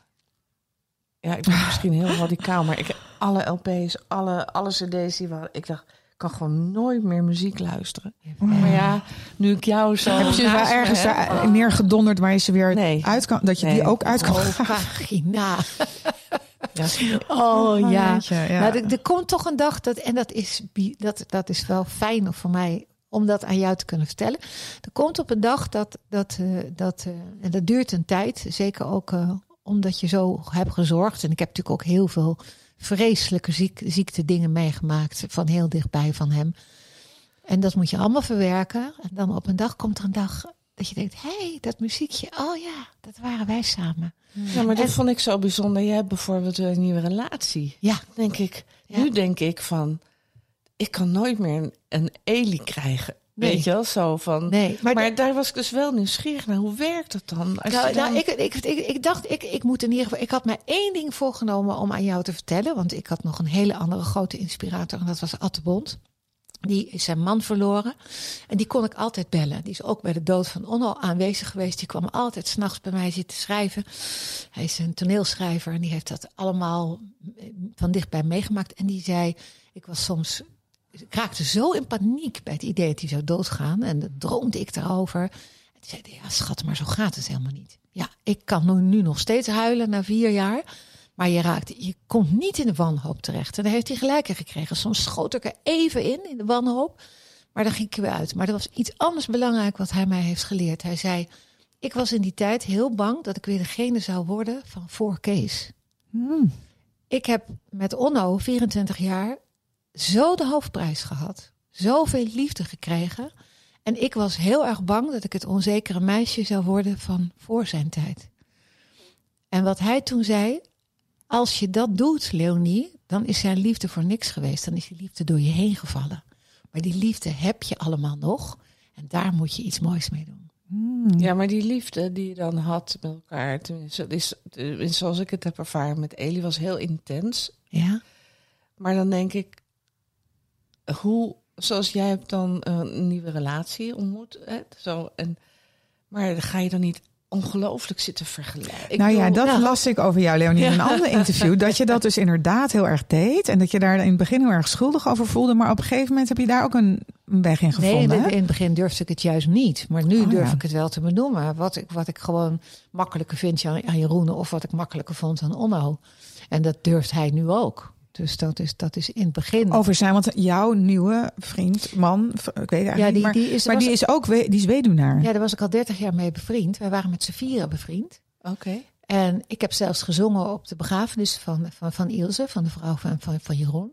Ja, ik ben misschien heel radicaal, maar ik alle L P's, alle, alle cd's die waren. Ik dacht, ik kan gewoon nooit meer muziek luisteren. Maar ja, nu ik jou zo. Heb je ze wel naast me ergens heb- daar neergedonderd waar je ze weer Nee. uit kan? Dat je Nee. die ook uit kan Oh, gaan? vagina. Ja, Oh ja. weet je, ja. Maar er, er komt toch een dag, dat, en dat is, bi- dat, dat is wel fijn voor mij om dat aan jou te kunnen vertellen. Er komt op een dag dat, dat, uh, dat uh, en dat duurt een tijd, zeker ook uh, omdat je zo hebt gezorgd. En ik heb natuurlijk ook heel veel vreselijke ziek, ziekte dingen meegemaakt van heel dichtbij van hem. En dat moet je allemaal verwerken. En dan op een dag komt er een dag dat je denkt, hé, hey, dat muziekje, oh ja, dat waren wij samen. ja, maar dat En- vond ik zo bijzonder. Je hebt bijvoorbeeld een nieuwe relatie. Ja. Denk ik. Ja. Nu denk ik van, ik kan nooit meer een, een Elie krijgen. Nee. Weet je wel, zo van... Nee, maar, Maar de- daar was ik dus wel nieuwsgierig naar. Hoe werkt het dan? Als nou, je dan... nou, ik, ik, ik, ik dacht, ik, ik moet in ieder geval... Ik had mij één ding voorgenomen om aan jou te vertellen. Want ik had nog een hele andere grote inspirator. En dat was Ad de Bond. Die is zijn man verloren. En die kon ik altijd bellen. Die is ook bij de dood van Onno aanwezig geweest. Die kwam altijd 's nachts bij mij zitten schrijven. Hij is een toneelschrijver. En die heeft dat allemaal van dichtbij meegemaakt. En die zei, ik was soms... Ik raakte zo in paniek bij het idee dat hij zou doodgaan. En dan droomde ik daarover. En die zei, ja schat, maar zo gaat het helemaal niet. Ja, ik kan nu, nu nog steeds huilen na vier jaar. Maar je raakt, je komt niet in de wanhoop terecht. En daar heeft hij gelijk in gekregen. Soms schoot ik er even in, in de wanhoop. Maar dan ging ik er weer uit. Maar er was iets anders belangrijk wat hij mij heeft geleerd. Hij zei, ik was in die tijd heel bang dat ik weer degene zou worden van voor Kees. Hmm. Ik heb met Onno, vierentwintig jaar, zo de hoofdprijs gehad. Zoveel liefde gekregen. En ik was heel erg bang dat ik het onzekere meisje zou worden van voor zijn tijd. En wat hij toen zei, als je dat doet, Leonie, dan is zijn liefde voor niks geweest. Dan is die liefde door je heen gevallen. Maar die liefde heb je allemaal nog. En daar moet je iets moois mee doen. Hmm. Ja, maar die liefde die je dan had met elkaar... Tenminste, is, is, zoals ik het heb ervaren met Elie, was heel intens. Ja? Maar dan denk ik... Hoe, zoals jij hebt dan een nieuwe relatie ontmoet. Hè, zo, en, maar ga je dan niet ongelooflijk zitten vergelijken? Ik Nou ja, bedoel, dat nou, las ik over jou, Leonie, in een ander interview. Dat je dat dus inderdaad heel erg deed. En dat je daar in het begin heel erg schuldig over voelde. Maar op een gegeven moment heb je daar ook een weg in Nee, in, gevonden. de- hè? in het begin durfde ik het juist niet. Maar nu Oh, durf ja. ik het wel te benoemen. Wat ik, wat ik gewoon makkelijker vind aan, aan Jeroen... of wat ik makkelijker vond aan Onno. En dat durft hij nu ook. Dus dat is, dat is in het begin... Over zijn, want jouw nieuwe vriend, man, v- ik weet het eigenlijk Ja, niet, die- maar, die is- maar was- die is ook we- die is weduwnaar. Ja, daar was ik al dertig jaar mee bevriend. Wij waren met z'n vieren bevriend. Oké. En ik heb zelfs gezongen op de begrafenis van, van, van Ilse, van de vrouw van, van, van Jeroen.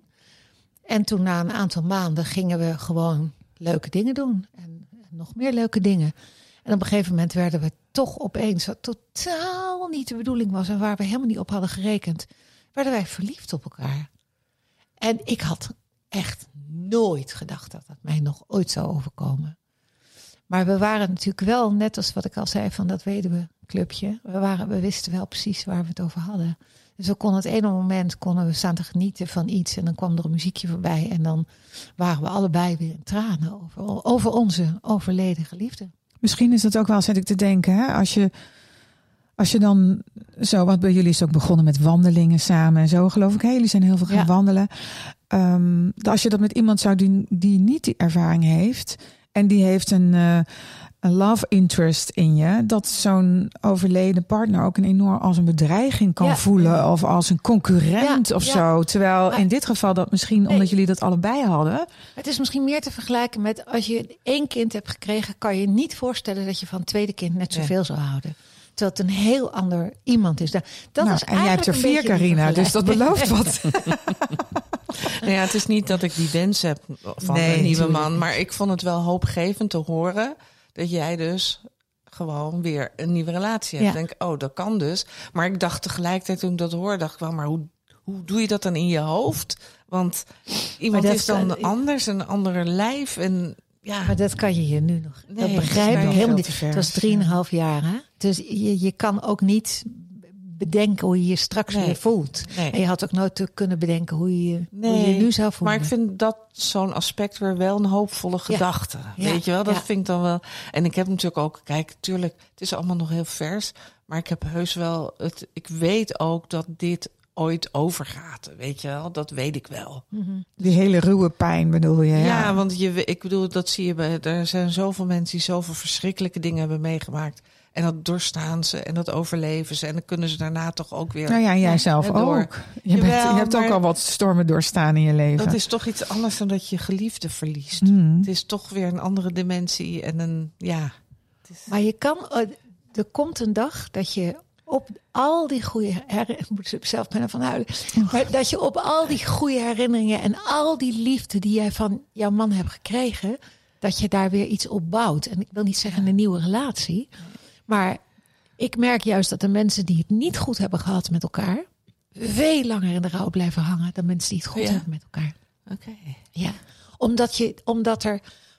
En toen na een aantal maanden gingen we gewoon leuke dingen doen. En nog meer leuke dingen. En op een gegeven moment werden we toch opeens, wat totaal niet de bedoeling was... en waar we helemaal niet op hadden gerekend, werden wij verliefd op elkaar. En ik had echt nooit gedacht dat dat mij nog ooit zou overkomen. Maar we waren natuurlijk wel, net als wat ik al zei van dat weduwenclubje. We, waren, we wisten wel precies waar we het over hadden. Dus we konden het ene moment konden we staan te genieten van iets. En dan kwam er een muziekje voorbij. En dan waren we allebei weer in tranen over, over onze overleden geliefde. Misschien is dat ook wel, zet ik te denken, hè? Als je, als je dan zo, wat bij jullie is ook begonnen met wandelingen samen en zo, geloof ik. Hè? Jullie zijn heel veel gaan Ja. wandelen. Um, als je dat met iemand zou doen die niet die ervaring heeft en die heeft een, uh, een love interest in je, dat zo'n overleden partner ook een enorm als een bedreiging kan Ja. voelen of als een concurrent Ja, of ja. zo. Terwijl Maar- in dit geval dat misschien Nee. omdat jullie dat allebei hadden. Het is misschien meer te vergelijken met als je één kind hebt gekregen, kan je niet voorstellen dat je van het tweede kind net zoveel Ja. zou houden. Terwijl het een heel ander iemand is. Dat Nou, is en jij hebt er eigenlijk een vier, beetje de Carina, dus dat belooft vergelijking. wat. Nou ja, het is niet dat ik die wens heb van Nee, een nieuwe tuurlijk man. niet. Maar ik vond het wel hoopgevend te horen dat jij dus gewoon weer een nieuwe relatie hebt. Ja. Ik denk, oh, dat kan dus. Maar ik dacht tegelijkertijd toen ik dat hoorde, dacht ik wel, maar hoe, hoe doe je dat dan in je hoofd? Want iemand dat is dan kan- anders, een andere lijf. En ja, Maar dat kan je je nu nog. Nee, dat dat begrijp is ik nog helemaal veel niet. te ver. Het was drieënhalf jaar. Hè? Dus je, je kan ook niet bedenken hoe je je straks Nee. weer voelt. Nee. En je had ook nooit te kunnen bedenken hoe je hoe Nee, je nu zou voelen. maar ik vind dat zo'n aspect weer wel een hoopvolle gedachte. Ja. Weet je wel, dat Ja. vind ik dan wel. En ik heb natuurlijk ook, kijk, tuurlijk, het is allemaal nog heel vers. Maar ik heb heus wel, het, ik weet ook dat dit ooit overgaat. Weet je wel, dat weet ik wel. Mhm. Die hele ruwe pijn bedoel je. Ja, Ja, want je, ik bedoel, dat zie je bij. Er zijn zoveel mensen die zoveel verschrikkelijke dingen hebben meegemaakt. En dat doorstaan ze en dat overleven ze. En dan kunnen ze daarna toch ook weer. Nou ja, en jij zelf door. ook. Je, bent, Jawel, je hebt ook maar- al wat stormen doorstaan in je leven. Dat is toch iets anders dan dat je geliefde verliest. Hmm. Het is toch weer een andere dimensie en een, ja. Het is, Maar je kan, eh, er komt een dag dat je op al die goede herinneringen, ik moet er zelf bijna van huilen, maar dat je op al die goede herinneringen en al die liefde die jij van jouw man hebt gekregen, dat je daar weer iets op bouwt. En ik wil niet zeggen een nieuwe relatie, maar ik merk juist dat de mensen die het niet goed hebben gehad met elkaar, veel langer in de rouw blijven hangen dan mensen die het goed Ja. hebben met elkaar. Oké. Ja, omdat, je, omdat er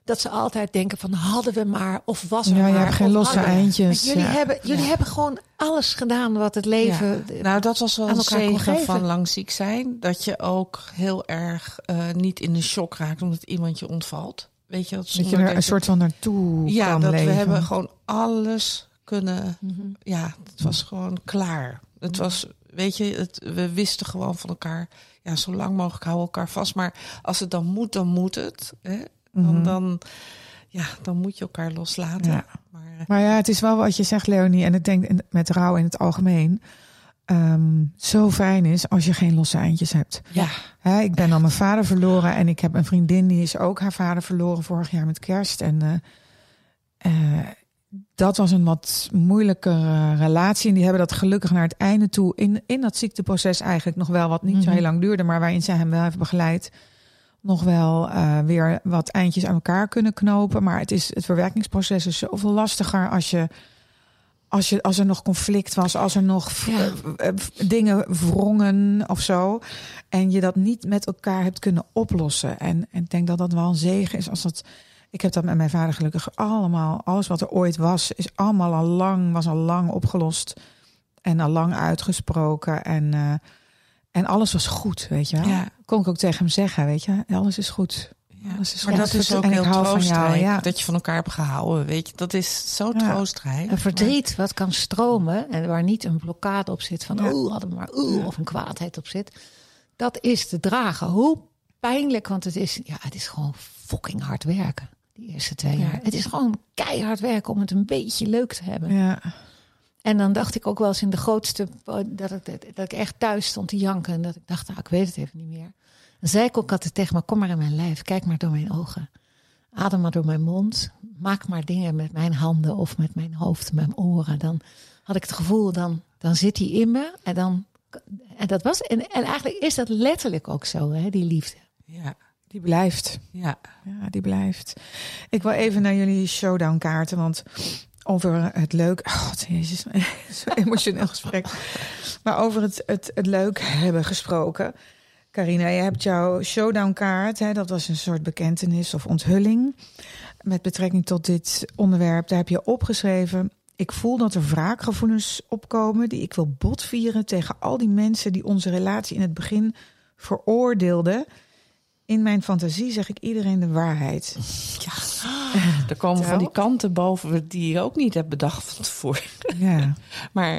dat ze altijd denken van hadden we maar of was er Ja, maar. je hebt geen of losse hadden we. eindjes. Jullie, Ja. hebben, jullie Ja. hebben gewoon alles gedaan wat het leven... Ja. Nou, dat was wel aan een elkaar kon zegen geven. van lang ziek zijn. Dat je ook heel erg uh, niet in de shock raakt omdat iemand je ontvalt. Weet je, dat, Dat je er een soort van naartoe ja, kan dat leven. we hebben gewoon alles kunnen... Mhm. Ja, het was gewoon klaar. Het was, weet je, het, we wisten gewoon van elkaar... Ja, zo lang mogelijk houden we elkaar vast. Maar als het dan moet, dan moet het. Hè? Dan, Mhm. dan, ja, dan moet je elkaar loslaten. Ja. Maar, Maar ja, het is wel wat je zegt, Leonie. En ik denk in- met rouw in het algemeen... Um, zo fijn is als je geen losse eindjes hebt. ja. Hè, ik ben al mijn vader verloren. En ik heb een vriendin die is ook haar vader verloren vorig jaar met kerst. En uh, uh, dat was een wat moeilijkere relatie. En die hebben dat gelukkig naar het einde toe... in, in dat ziekteproces eigenlijk nog wel... wat niet Mm-hmm. zo heel lang duurde... maar waarin zij hem wel heeft begeleid... nog wel uh, weer wat eindjes aan elkaar kunnen knopen. Maar het, is, het verwerkingsproces is zoveel lastiger... als, je, als, je, als er nog conflict was... als er nog Ja. uh, uh, dingen wrongen of zo... en je dat niet met elkaar hebt kunnen oplossen. En, en ik denk dat dat wel een zegen is als dat... Ik heb dat met mijn vader gelukkig allemaal... alles wat er ooit was, is allemaal al lang... was al lang opgelost en al lang uitgesproken... en, uh, en alles was goed, weet je wel. Ja. Kon ik ook tegen hem zeggen, weet je. Alles is goed. Ja. Alles is Maar goed. dat is ook En ik heel hou van jou, troostrijk. ja. Dat je van elkaar hebt gehouden, weet je. Dat is zo Ja. troostrijk. Een verdriet wat kan stromen en waar niet een blokkade op zit van Ja. oeh, hadden we maar oeh, of een kwaadheid op zit. Dat is te dragen. Hoe pijnlijk, want het is, ja, het is gewoon fucking hard werken. Die eerste twee jaar. Het is gewoon keihard werken om het een beetje leuk te hebben. Ja. En dan dacht ik ook wel eens in de grootste... dat ik, dat ik echt thuis stond te janken. En dat ik dacht, nou, ik weet het even niet meer. Dan zei ik ook altijd tegen me, kom maar in mijn lijf. Kijk maar door mijn ogen. Adem maar door mijn mond. Maak maar dingen met mijn handen of met mijn hoofd, met mijn oren. Dan had ik het gevoel, dan, dan zit hij in me. En, dan, en, dat was, en, en eigenlijk is dat letterlijk ook zo, hè, die liefde. Ja, Die blijft. ja. Ja, die blijft. Ik wil even naar jullie showdown kaarten, want over het leuk... Oh, God, jezus, zo'n emotioneel gesprek. Maar over het, het, het leuk hebben gesproken. Carina, je hebt jouw showdown kaart. Hè, dat was een soort bekentenis of onthulling. Met betrekking tot dit onderwerp. Daar heb je opgeschreven... Ik voel dat er wraakgevoelens opkomen... die ik wil botvieren tegen al die mensen... die onze relatie in het begin veroordeelden... In mijn fantasie zeg ik iedereen de waarheid. Ja. Er komen van die kanten boven die je ook niet hebt bedacht van tevoren. Ja. Maar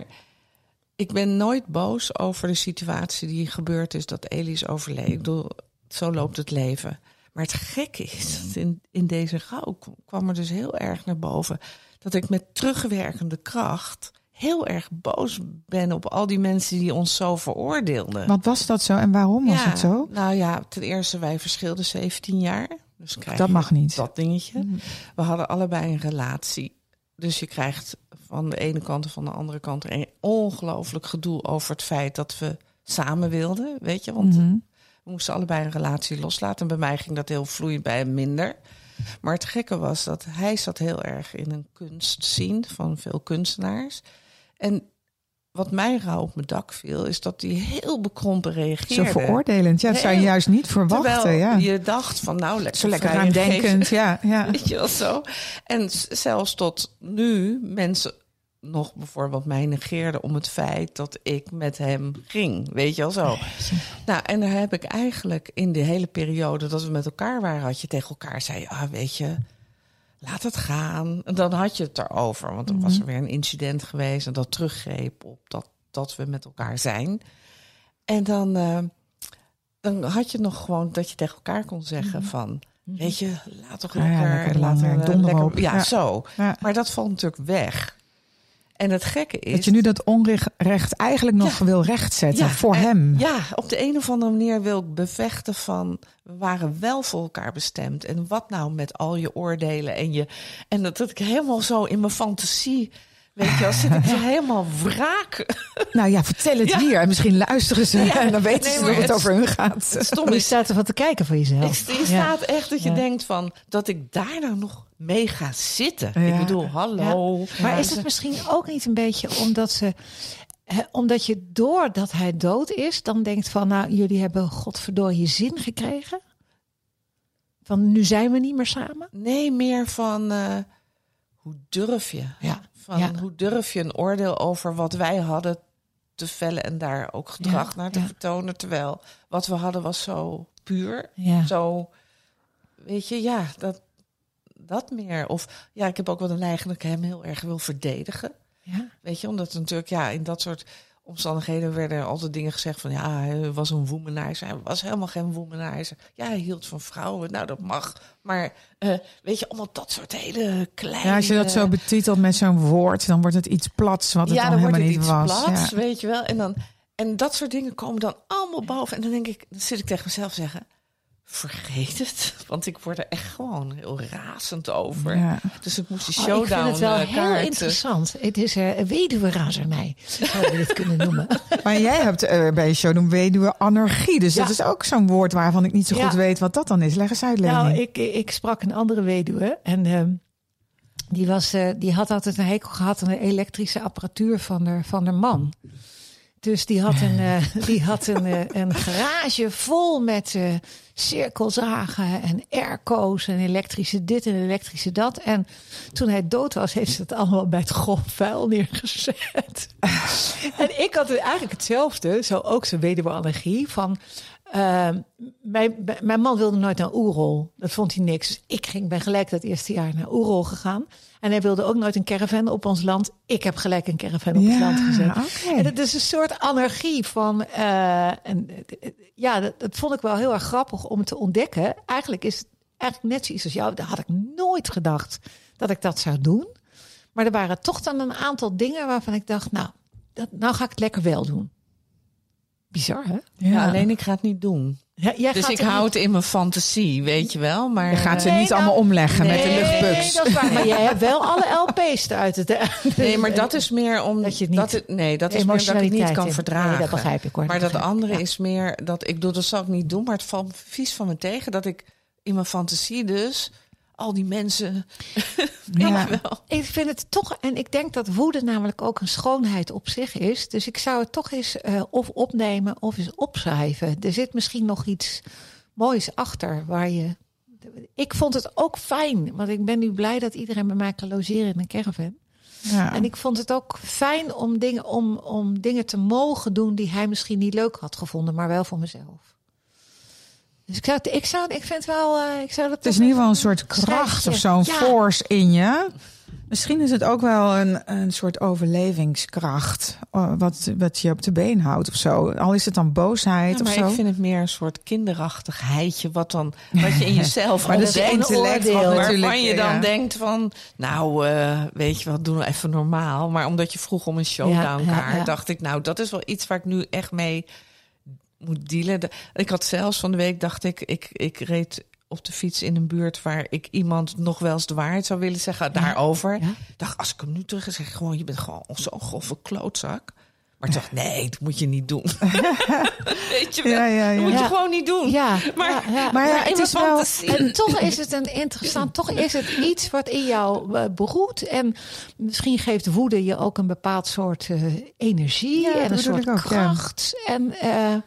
ik ben nooit boos over de situatie die gebeurd is... dat Elie is overleden. Ik bedoel, zo loopt het leven. Maar het gekke is, dat in, in deze rouw kwam er dus heel erg naar boven... dat ik met terugwerkende kracht... heel erg boos ben op al die mensen die ons zo veroordeelden. Wat was dat zo en waarom was ja, het zo? Nou ja, ten eerste, wij verschilden zeventien jaar. Dus krijg Dat je mag niet. Dat dingetje. Mm. We hadden allebei een relatie. Dus je krijgt van de ene kant en van de andere kant... een ongelooflijk gedoe over het feit dat we samen wilden. Weet je, want mm-hmm. we moesten allebei een relatie loslaten. En bij mij ging dat heel vloeiend, bij hem minder. Maar het gekke was dat hij zat heel erg in een kunstscene van veel kunstenaars... En wat mij rauw op mijn dak viel, is dat hij heel bekrompen reageerde. Zo veroordelend. Ja, dat zou je juist niet verwachten. Terwijl ja. je dacht van nou, lekker zo lekker ruimdenkend. Ja, ja. Weet je wel zo. En zelfs tot nu mensen nog bijvoorbeeld mij negeerden om het feit dat ik met hem ging. Weet je wel zo. Nou, en daar heb ik eigenlijk in de hele periode dat we met elkaar waren, had je tegen elkaar zei, ah, weet je... Laat het gaan. En dan had je het erover. Want dan was er weer een incident geweest... en dat teruggreep op dat, dat we met elkaar zijn. En dan, uh, dan had je nog gewoon dat je tegen elkaar kon zeggen van... weet je, laat toch lekker... Ja, ja, lekker laat lang, er, lekker op. ja, ja, zo. Ja. Maar dat valt natuurlijk weg. En het gekke is... Dat je nu dat onrecht eigenlijk nog ja. wil rechtzetten ja, voor en, hem. Ja, op de een of andere manier wil ik bevechten van... we waren wel voor elkaar bestemd. En wat nou met al je oordelen en je... En dat, dat ik helemaal zo in mijn fantasie... Weet je, als zit ik zo helemaal wraak. Nou ja, vertel het ja. hier. En misschien luisteren ze ja, en dan weten nee, ze dat het, het over hun gaat. Het stom is, je staat er wat te kijken voor jezelf. Ik, je staat ja. echt dat je ja. denkt van... dat ik daar nou nog mee ga zitten. Ja. Ik bedoel, hallo. Ja. Maar is het misschien ook niet een beetje omdat ze... He, omdat je doordat hij dood is... dan denkt van, nou, jullie hebben godverdorie zin gekregen? Van nu zijn we niet meer samen? Nee, meer van uh, hoe durf je? Ja. Van ja. hoe durf je een oordeel over wat wij hadden te vellen en daar ook gedrag ja, naar te ja. vertonen. Terwijl wat we hadden was zo puur. Ja. Zo, weet je, ja, dat, dat meer. Of ja, ik heb ook wel de neiging dat ik hem heel erg wil verdedigen. Ja. Weet je, omdat natuurlijk ja, in dat soort omstandigheden werden er altijd dingen gezegd van ja, hij was een womanizer. Hij was helemaal geen womanizer. Ja, hij hield van vrouwen. Nou, dat mag. Maar uh, weet je, allemaal dat soort hele kleine... Ja, als je dat zo betitelt met zo'n woord, dan wordt het iets plats wat het ja, dan, dan helemaal wordt het niet iets was. plats, Ja. weet je wel. En, dan, en dat soort dingen komen dan allemaal boven. En dan denk ik, dan zit ik tegen mezelf zeggen, vergeet het. Want ik word er echt gewoon heel razend over. Ja. Dus ik moest die showdown oh, ik vind het wel uh, heel kaarten. interessant. Het is uh, een weduwe-razernij, zouden we dit kunnen noemen. Maar jij hebt uh, bij je showdown weduwe-anarchie. Dus ja. dat is ook zo'n woord waarvan ik niet zo goed ja. weet wat dat dan is. Leg eens uit, Leni. Nou, ik, ik sprak een andere weduwe. En uh, die, was, uh, die had altijd een hekel gehad aan de elektrische apparatuur van de, van de man. Dus die had een, uh, die had een, uh, een garage vol met uh, cirkelzagen en airco's en elektrische dit en elektrische dat. En toen hij dood was, heeft ze het allemaal bij het grof vuil neergezet. En ik had eigenlijk hetzelfde, zo ook zijn weduwe-allergie van... Uh, mijn, mijn man wilde nooit naar Oerol. Dat vond hij niks. Ik ging, ben gelijk dat eerste jaar naar Oerol gegaan. En hij wilde ook nooit een caravan op ons land. Ik heb gelijk een caravan op ja, het land gezet. Okay. En het is een soort anarchie van... Uh, en, ja, dat, dat vond ik wel heel erg grappig om te ontdekken. Eigenlijk is het eigenlijk net zoiets als jou. Daar had ik nooit gedacht dat ik dat zou doen. Maar er waren toch dan een aantal dingen waarvan ik dacht... nou, dat, nou ga ik het lekker wel doen. Bizar, hè? Ja, ja, alleen ik ga het niet doen. Ja, jij dus gaat ik hou niet... het in mijn fantasie, weet je wel. Maar je gaat ze nee, niet nou, allemaal omleggen nee, met de luchtbugs. Nee, dat is waar. Maar jij hebt wel alle L P's eruit. Het, nee, maar dat is meer om... Dat je het niet, dat het, nee, dat is meer dat ik het niet kan verdragen. Nee, dat begrijp ik, hoor. Maar dat, dat begrijp. andere ja. is meer... dat ik doe, dat zal ik niet doen, maar het valt vies van me tegen... dat ik in mijn fantasie dus... al die mensen... Ja. wel. Ik vind het toch... En ik denk dat woede namelijk ook een schoonheid op zich is. Dus ik zou het toch eens uh, of opnemen of eens opschrijven. Er zit misschien nog iets moois achter waar je... Ik vond het ook fijn. Want ik ben nu blij dat iedereen bij mij kan logeren in een caravan. Ja. En ik vond het ook fijn om dingen, om, om dingen te mogen doen... die hij misschien niet leuk had gevonden, maar wel voor mezelf. Dus ik zou, ik zou, ik vind wel, uh, ik zou dat. Het is in ieder geval een soort kracht schrijfje. of zo'n ja. force in je. Misschien is het ook wel een, een soort overlevingskracht, wat, wat je op de been houdt of zo. Al is het dan boosheid ja, maar of zo. Ik vind het meer een soort kinderachtigheidje, wat dan, wat je in jezelf. Maar dat is intellect, waarvan je dan ja. denkt van, nou, uh, weet je wat, doen we even normaal. Maar omdat je vroeg om een showdown kaart, ja, ja, ja. dacht ik, nou, dat is wel iets waar ik nu echt mee moet dealen. Ik had zelfs van de week, dacht ik, ik, ik reed op de fiets in een buurt waar ik iemand nog wel eens de waarheid zou willen zeggen ja. daarover. Ja. Dacht, als ik hem nu terug zeg, gewoon, je bent gewoon zo'n grove klootzak. Maar ik dacht, nee, dat moet je niet doen. Weet je wel, ja, ja, ja. dat moet je ja. gewoon niet doen. Ja, maar ja, ja. maar ja, het is wel. En toch is het een interessant, toch is het iets wat in jou uh, beroept. En misschien geeft woede je ook een bepaald soort uh, energie ja, en een soort ook, kracht. Ja. En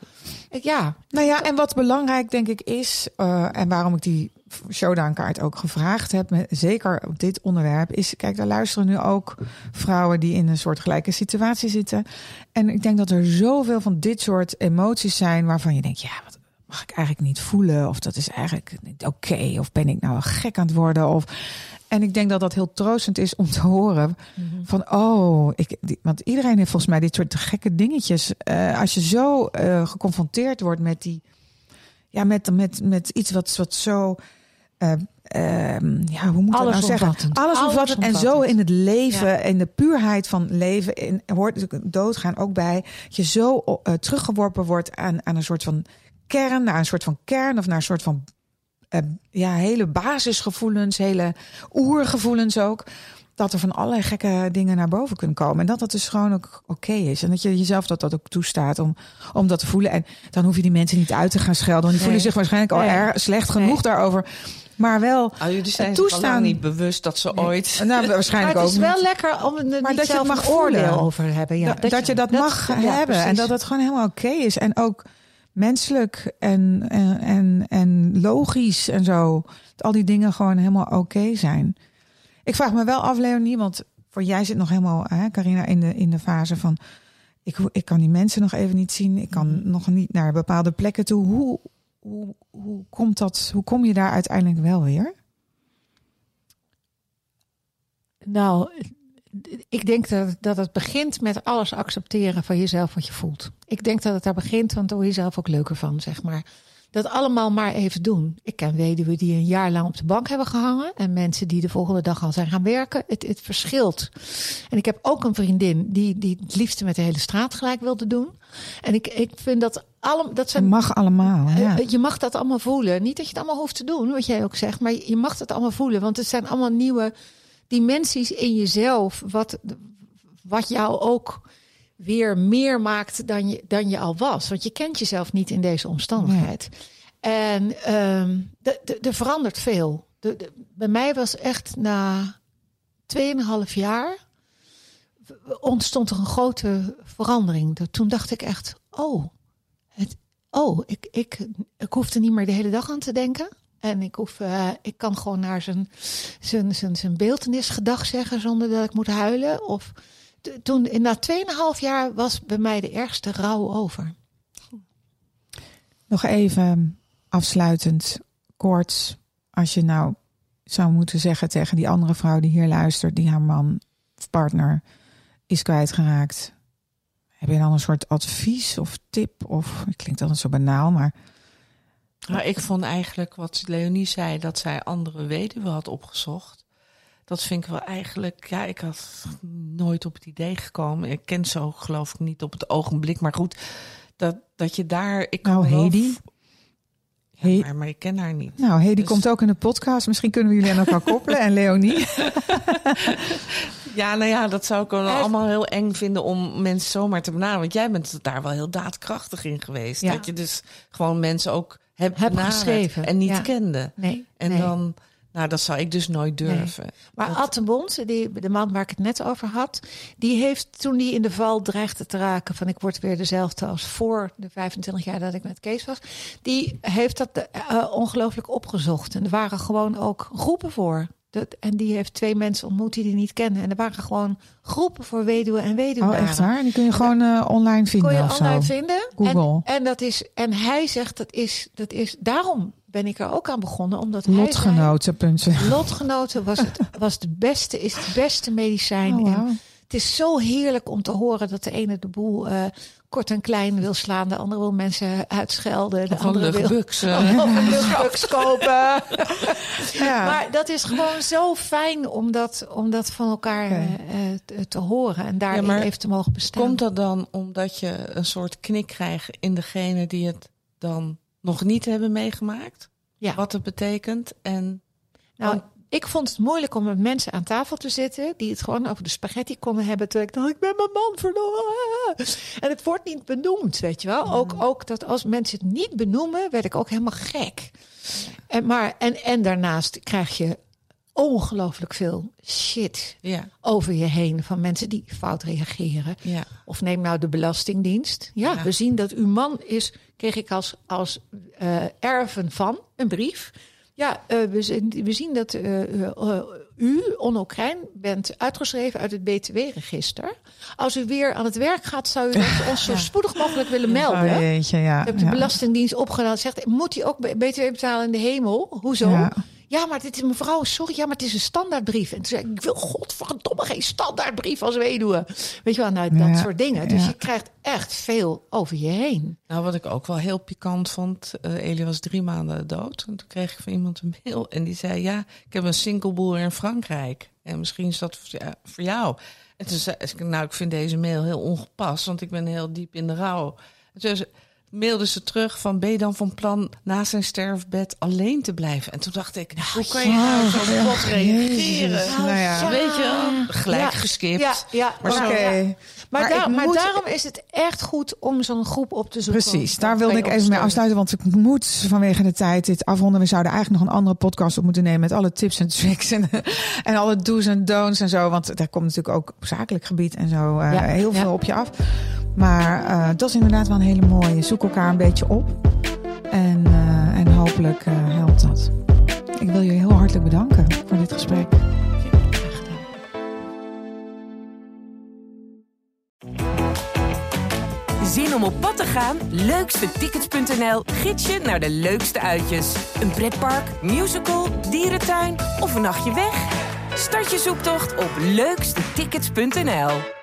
uh, ja. Nou ja, en wat belangrijk denk ik is, uh, en waarom ik die showdownkaart ook gevraagd heb, met, zeker op dit onderwerp, is, kijk, daar luisteren nu ook vrouwen die in een soort gelijke situatie zitten. En ik denk dat er zoveel van dit soort emoties zijn waarvan je denkt, ja, wat mag ik eigenlijk niet voelen? Of dat is eigenlijk niet oké? Okay, of ben ik nou gek aan het worden? Of... En ik denk dat dat heel troostend is om te horen mm-hmm. van, oh, ik, die, want iedereen heeft volgens mij dit soort gekke dingetjes. Uh, als je zo uh, geconfronteerd wordt met die, ja, met, met, met iets wat, wat zo, uh, uh, ja, hoe moet ik nou zeggen? Alles omvattend en zo in het leven, ja. in de puurheid van leven, in, hoort doodgaan ook bij, dat je zo uh, teruggeworpen wordt aan, aan een soort van kern, naar een soort van kern of naar een soort van Uh, ja, hele basisgevoelens, hele oergevoelens ook. Dat er van allerlei gekke dingen naar boven kunnen komen. En dat dat dus gewoon ook oké okay is. En dat je jezelf dat, dat ook toestaat om, om dat te voelen. En dan hoef je die mensen niet uit te gaan schelden. Want die nee. voelen zich waarschijnlijk al nee. erg slecht genoeg nee. daarover. Maar wel oh, jullie zijn toestaan niet bewust dat ze nee. ooit... Nou, waarschijnlijk maar het is ook wel niet. lekker om het maar niet dat zelf je het mag een oordeel voelen. over hebben. Ja, dat, dat, dat je dat, dat mag is, hebben. Ja, en dat het gewoon helemaal oké okay is. En ook menselijk en, en, en, en logisch en zo. Dat al die dingen gewoon helemaal oké okay zijn. Ik vraag me wel af, Leonie, want voor jij zit nog helemaal, hè, Carina, in de, in de fase van... Ik, ik kan die mensen nog even niet zien. Ik kan nog niet naar bepaalde plekken toe. Hoe, hoe, hoe, komt dat, hoe kom je daar uiteindelijk wel weer? Nou, ik denk dat, dat het begint met alles accepteren van jezelf wat je voelt. Ik denk dat het daar begint, want daar word je zelf ook leuker van, zeg maar. Dat allemaal maar even doen. Ik ken weduwen die een jaar lang op de bank hebben gehangen. En mensen die de volgende dag al zijn gaan werken. Het, het verschilt. En ik heb ook een vriendin die, die het liefste met de hele straat gelijk wilde doen. En ik, ik vind dat... Alle, dat zijn, het mag allemaal, ja. Je mag dat allemaal voelen. Niet dat je het allemaal hoeft te doen, wat jij ook zegt. Maar je mag het allemaal voelen. Want het zijn allemaal nieuwe dimensies in jezelf. Wat, wat jou ook... weer meer maakt dan je, dan je al was. Want je kent jezelf niet in deze omstandigheid. Nee. En um, er verandert veel. De, de, bij mij was echt na tweeënhalf jaar... ontstond er een grote verandering. Toen dacht ik echt, oh, het, oh ik, ik, ik hoef er niet meer de hele dag aan te denken. En ik, hoef, uh, ik kan gewoon naar zijn, zijn, zijn, zijn beeltenis gedag zeggen... zonder dat ik moet huilen. Of... Toen, na tweeënhalf jaar was bij mij de ergste rouw over. Nog even afsluitend, kort. Als je nou zou moeten zeggen tegen die andere vrouw die hier luistert... die haar man of partner is kwijtgeraakt. Heb je dan een soort advies of tip? Of, het klinkt altijd zo banaal, maar... Nou, ik vond eigenlijk wat Leonie zei... dat zij andere weduwen had opgezocht... Dat vind ik wel eigenlijk... Ja, ik had nooit op het idee gekomen. Ik ken ze ook geloof ik niet op het ogenblik. Maar goed, dat, dat je daar... Ik nou, Hedy. Ja, maar, maar ik ken haar niet. Nou, Hedy dus... komt ook in de podcast. Misschien kunnen we jullie aan elkaar koppelen. En Leonie. Ja, nou ja, dat zou ik wel allemaal heel eng vinden... om mensen zomaar te benaderen. Want jij bent daar wel heel daadkrachtig in geweest. Ja. Dat je dus gewoon mensen ook hebt Heb benaderd geschreven. En niet ja. kende. Nee, en nee. dan... Nou, dat zou ik dus nooit durven. Nee. Maar dat... Ad de Bond, die, de man waar ik het net over had... die heeft toen die in de val dreigde te raken... van ik word weer dezelfde als voor de vijfentwintig jaar dat ik met Kees was... die heeft dat uh, ongelooflijk opgezocht. En er waren gewoon ook groepen voor. Dat, en die heeft twee mensen ontmoet die die niet kennen. En er waren gewoon groepen voor weduwen en weduwnaren. Oh, echt waar? Die kun je gewoon uh, online vinden. Kon je of online zo. vinden. Google. En, en, dat is, en hij zegt dat is, dat is... Daarom ben ik er ook aan begonnen. Omdat Lotgenoten. hij zei, Lotgenoten was het, was de beste, is het beste medicijn. Oh, wow. En het is zo heerlijk om te horen dat de ene de boel uh, kort en klein wil slaan. De andere wil mensen uitschelden. De of andere een wil luchtbuks, uh. of een luchtbuks kopen. Ja. Maar dat is gewoon zo fijn om dat, om dat van elkaar okay. uh, te, te horen. En daarin ja, even te mogen bestaan. Komt dat dan omdat je een soort knik krijgt in degene die het dan nog niet hebben meegemaakt? Ja. Wat het betekent? En nou, om... ik vond het moeilijk om met mensen aan tafel te zitten die het gewoon over de spaghetti konden hebben. Terwijl ik dacht, ik ben mijn man verloren. En het wordt niet benoemd, weet je wel. Mm. Ook, ook dat als mensen het niet benoemen, werd ik ook helemaal gek. En, maar, en, en daarnaast krijg je ongelooflijk veel shit ja. over je heen van mensen die fout reageren. Ja. Of neem nou de Belastingdienst. Ja, ja, we zien dat uw man is, kreeg ik als, als uh, erven van een brief. Ja, uh, we, we zien dat uh, uh, uh, u, Onno Krijn, bent uitgeschreven uit het B T W-register. Als u weer aan het werk gaat, zou u dat ons zo ja. spoedig mogelijk willen melden. Oh, jeetje, ja. Ik heb de ja. Belastingdienst opgedaan. Zegt, moet hij ook B T W betalen in de hemel? Hoezo? Ja. Ja, maar dit is mevrouw, sorry, ja, maar het is een standaardbrief. En toen zei ik, ik wil godverdomme geen standaardbrief als weduwe. Weet je wel, nou, dat ja, soort dingen. Dus ja. je krijgt echt veel over je heen. Nou, wat ik ook wel heel pikant vond, uh, Elie was drie maanden dood. En toen kreeg ik van iemand een mail en die zei, ja, ik heb een singleboer in Frankrijk. En misschien is dat voor, ja, voor jou. En toen zei ik, nou, ik vind deze mail heel ongepast, want ik ben heel diep in de rouw. En toen zei mailde ze terug van, ben je dan van plan na zijn sterfbed alleen te blijven? En toen dacht ik, nou, hoe kan je nou zo bot reageren? Nou ja. Weet je, gelijk ja. geskipt. Ja, ja. Maar, okay. ja. Maar, Maar daar- ik maar moet- daarom is het echt goed om zo'n groep op te zoeken. Precies, daar wilde Waar ik je even mee op afsluiten. Want ik moet vanwege de tijd dit afronden. We zouden eigenlijk nog een andere podcast op moeten nemen met alle tips en tricks en, en alle do's en don'ts en zo. Want daar komt natuurlijk ook op zakelijk gebied en zo uh, Ja, heel ja. veel op je af. Maar uh, dat is inderdaad wel een hele mooie. Zoek elkaar een beetje op. En, uh, en hopelijk uh, helpt dat. Ik wil jullie heel hartelijk bedanken voor dit gesprek. Graag gedaan. Zin om op pad te gaan? Leukstetickets punt n l gids je naar de leukste uitjes. Een pretpark, musical, dierentuin of een nachtje weg? Start je zoektocht op leukstetickets punt n l.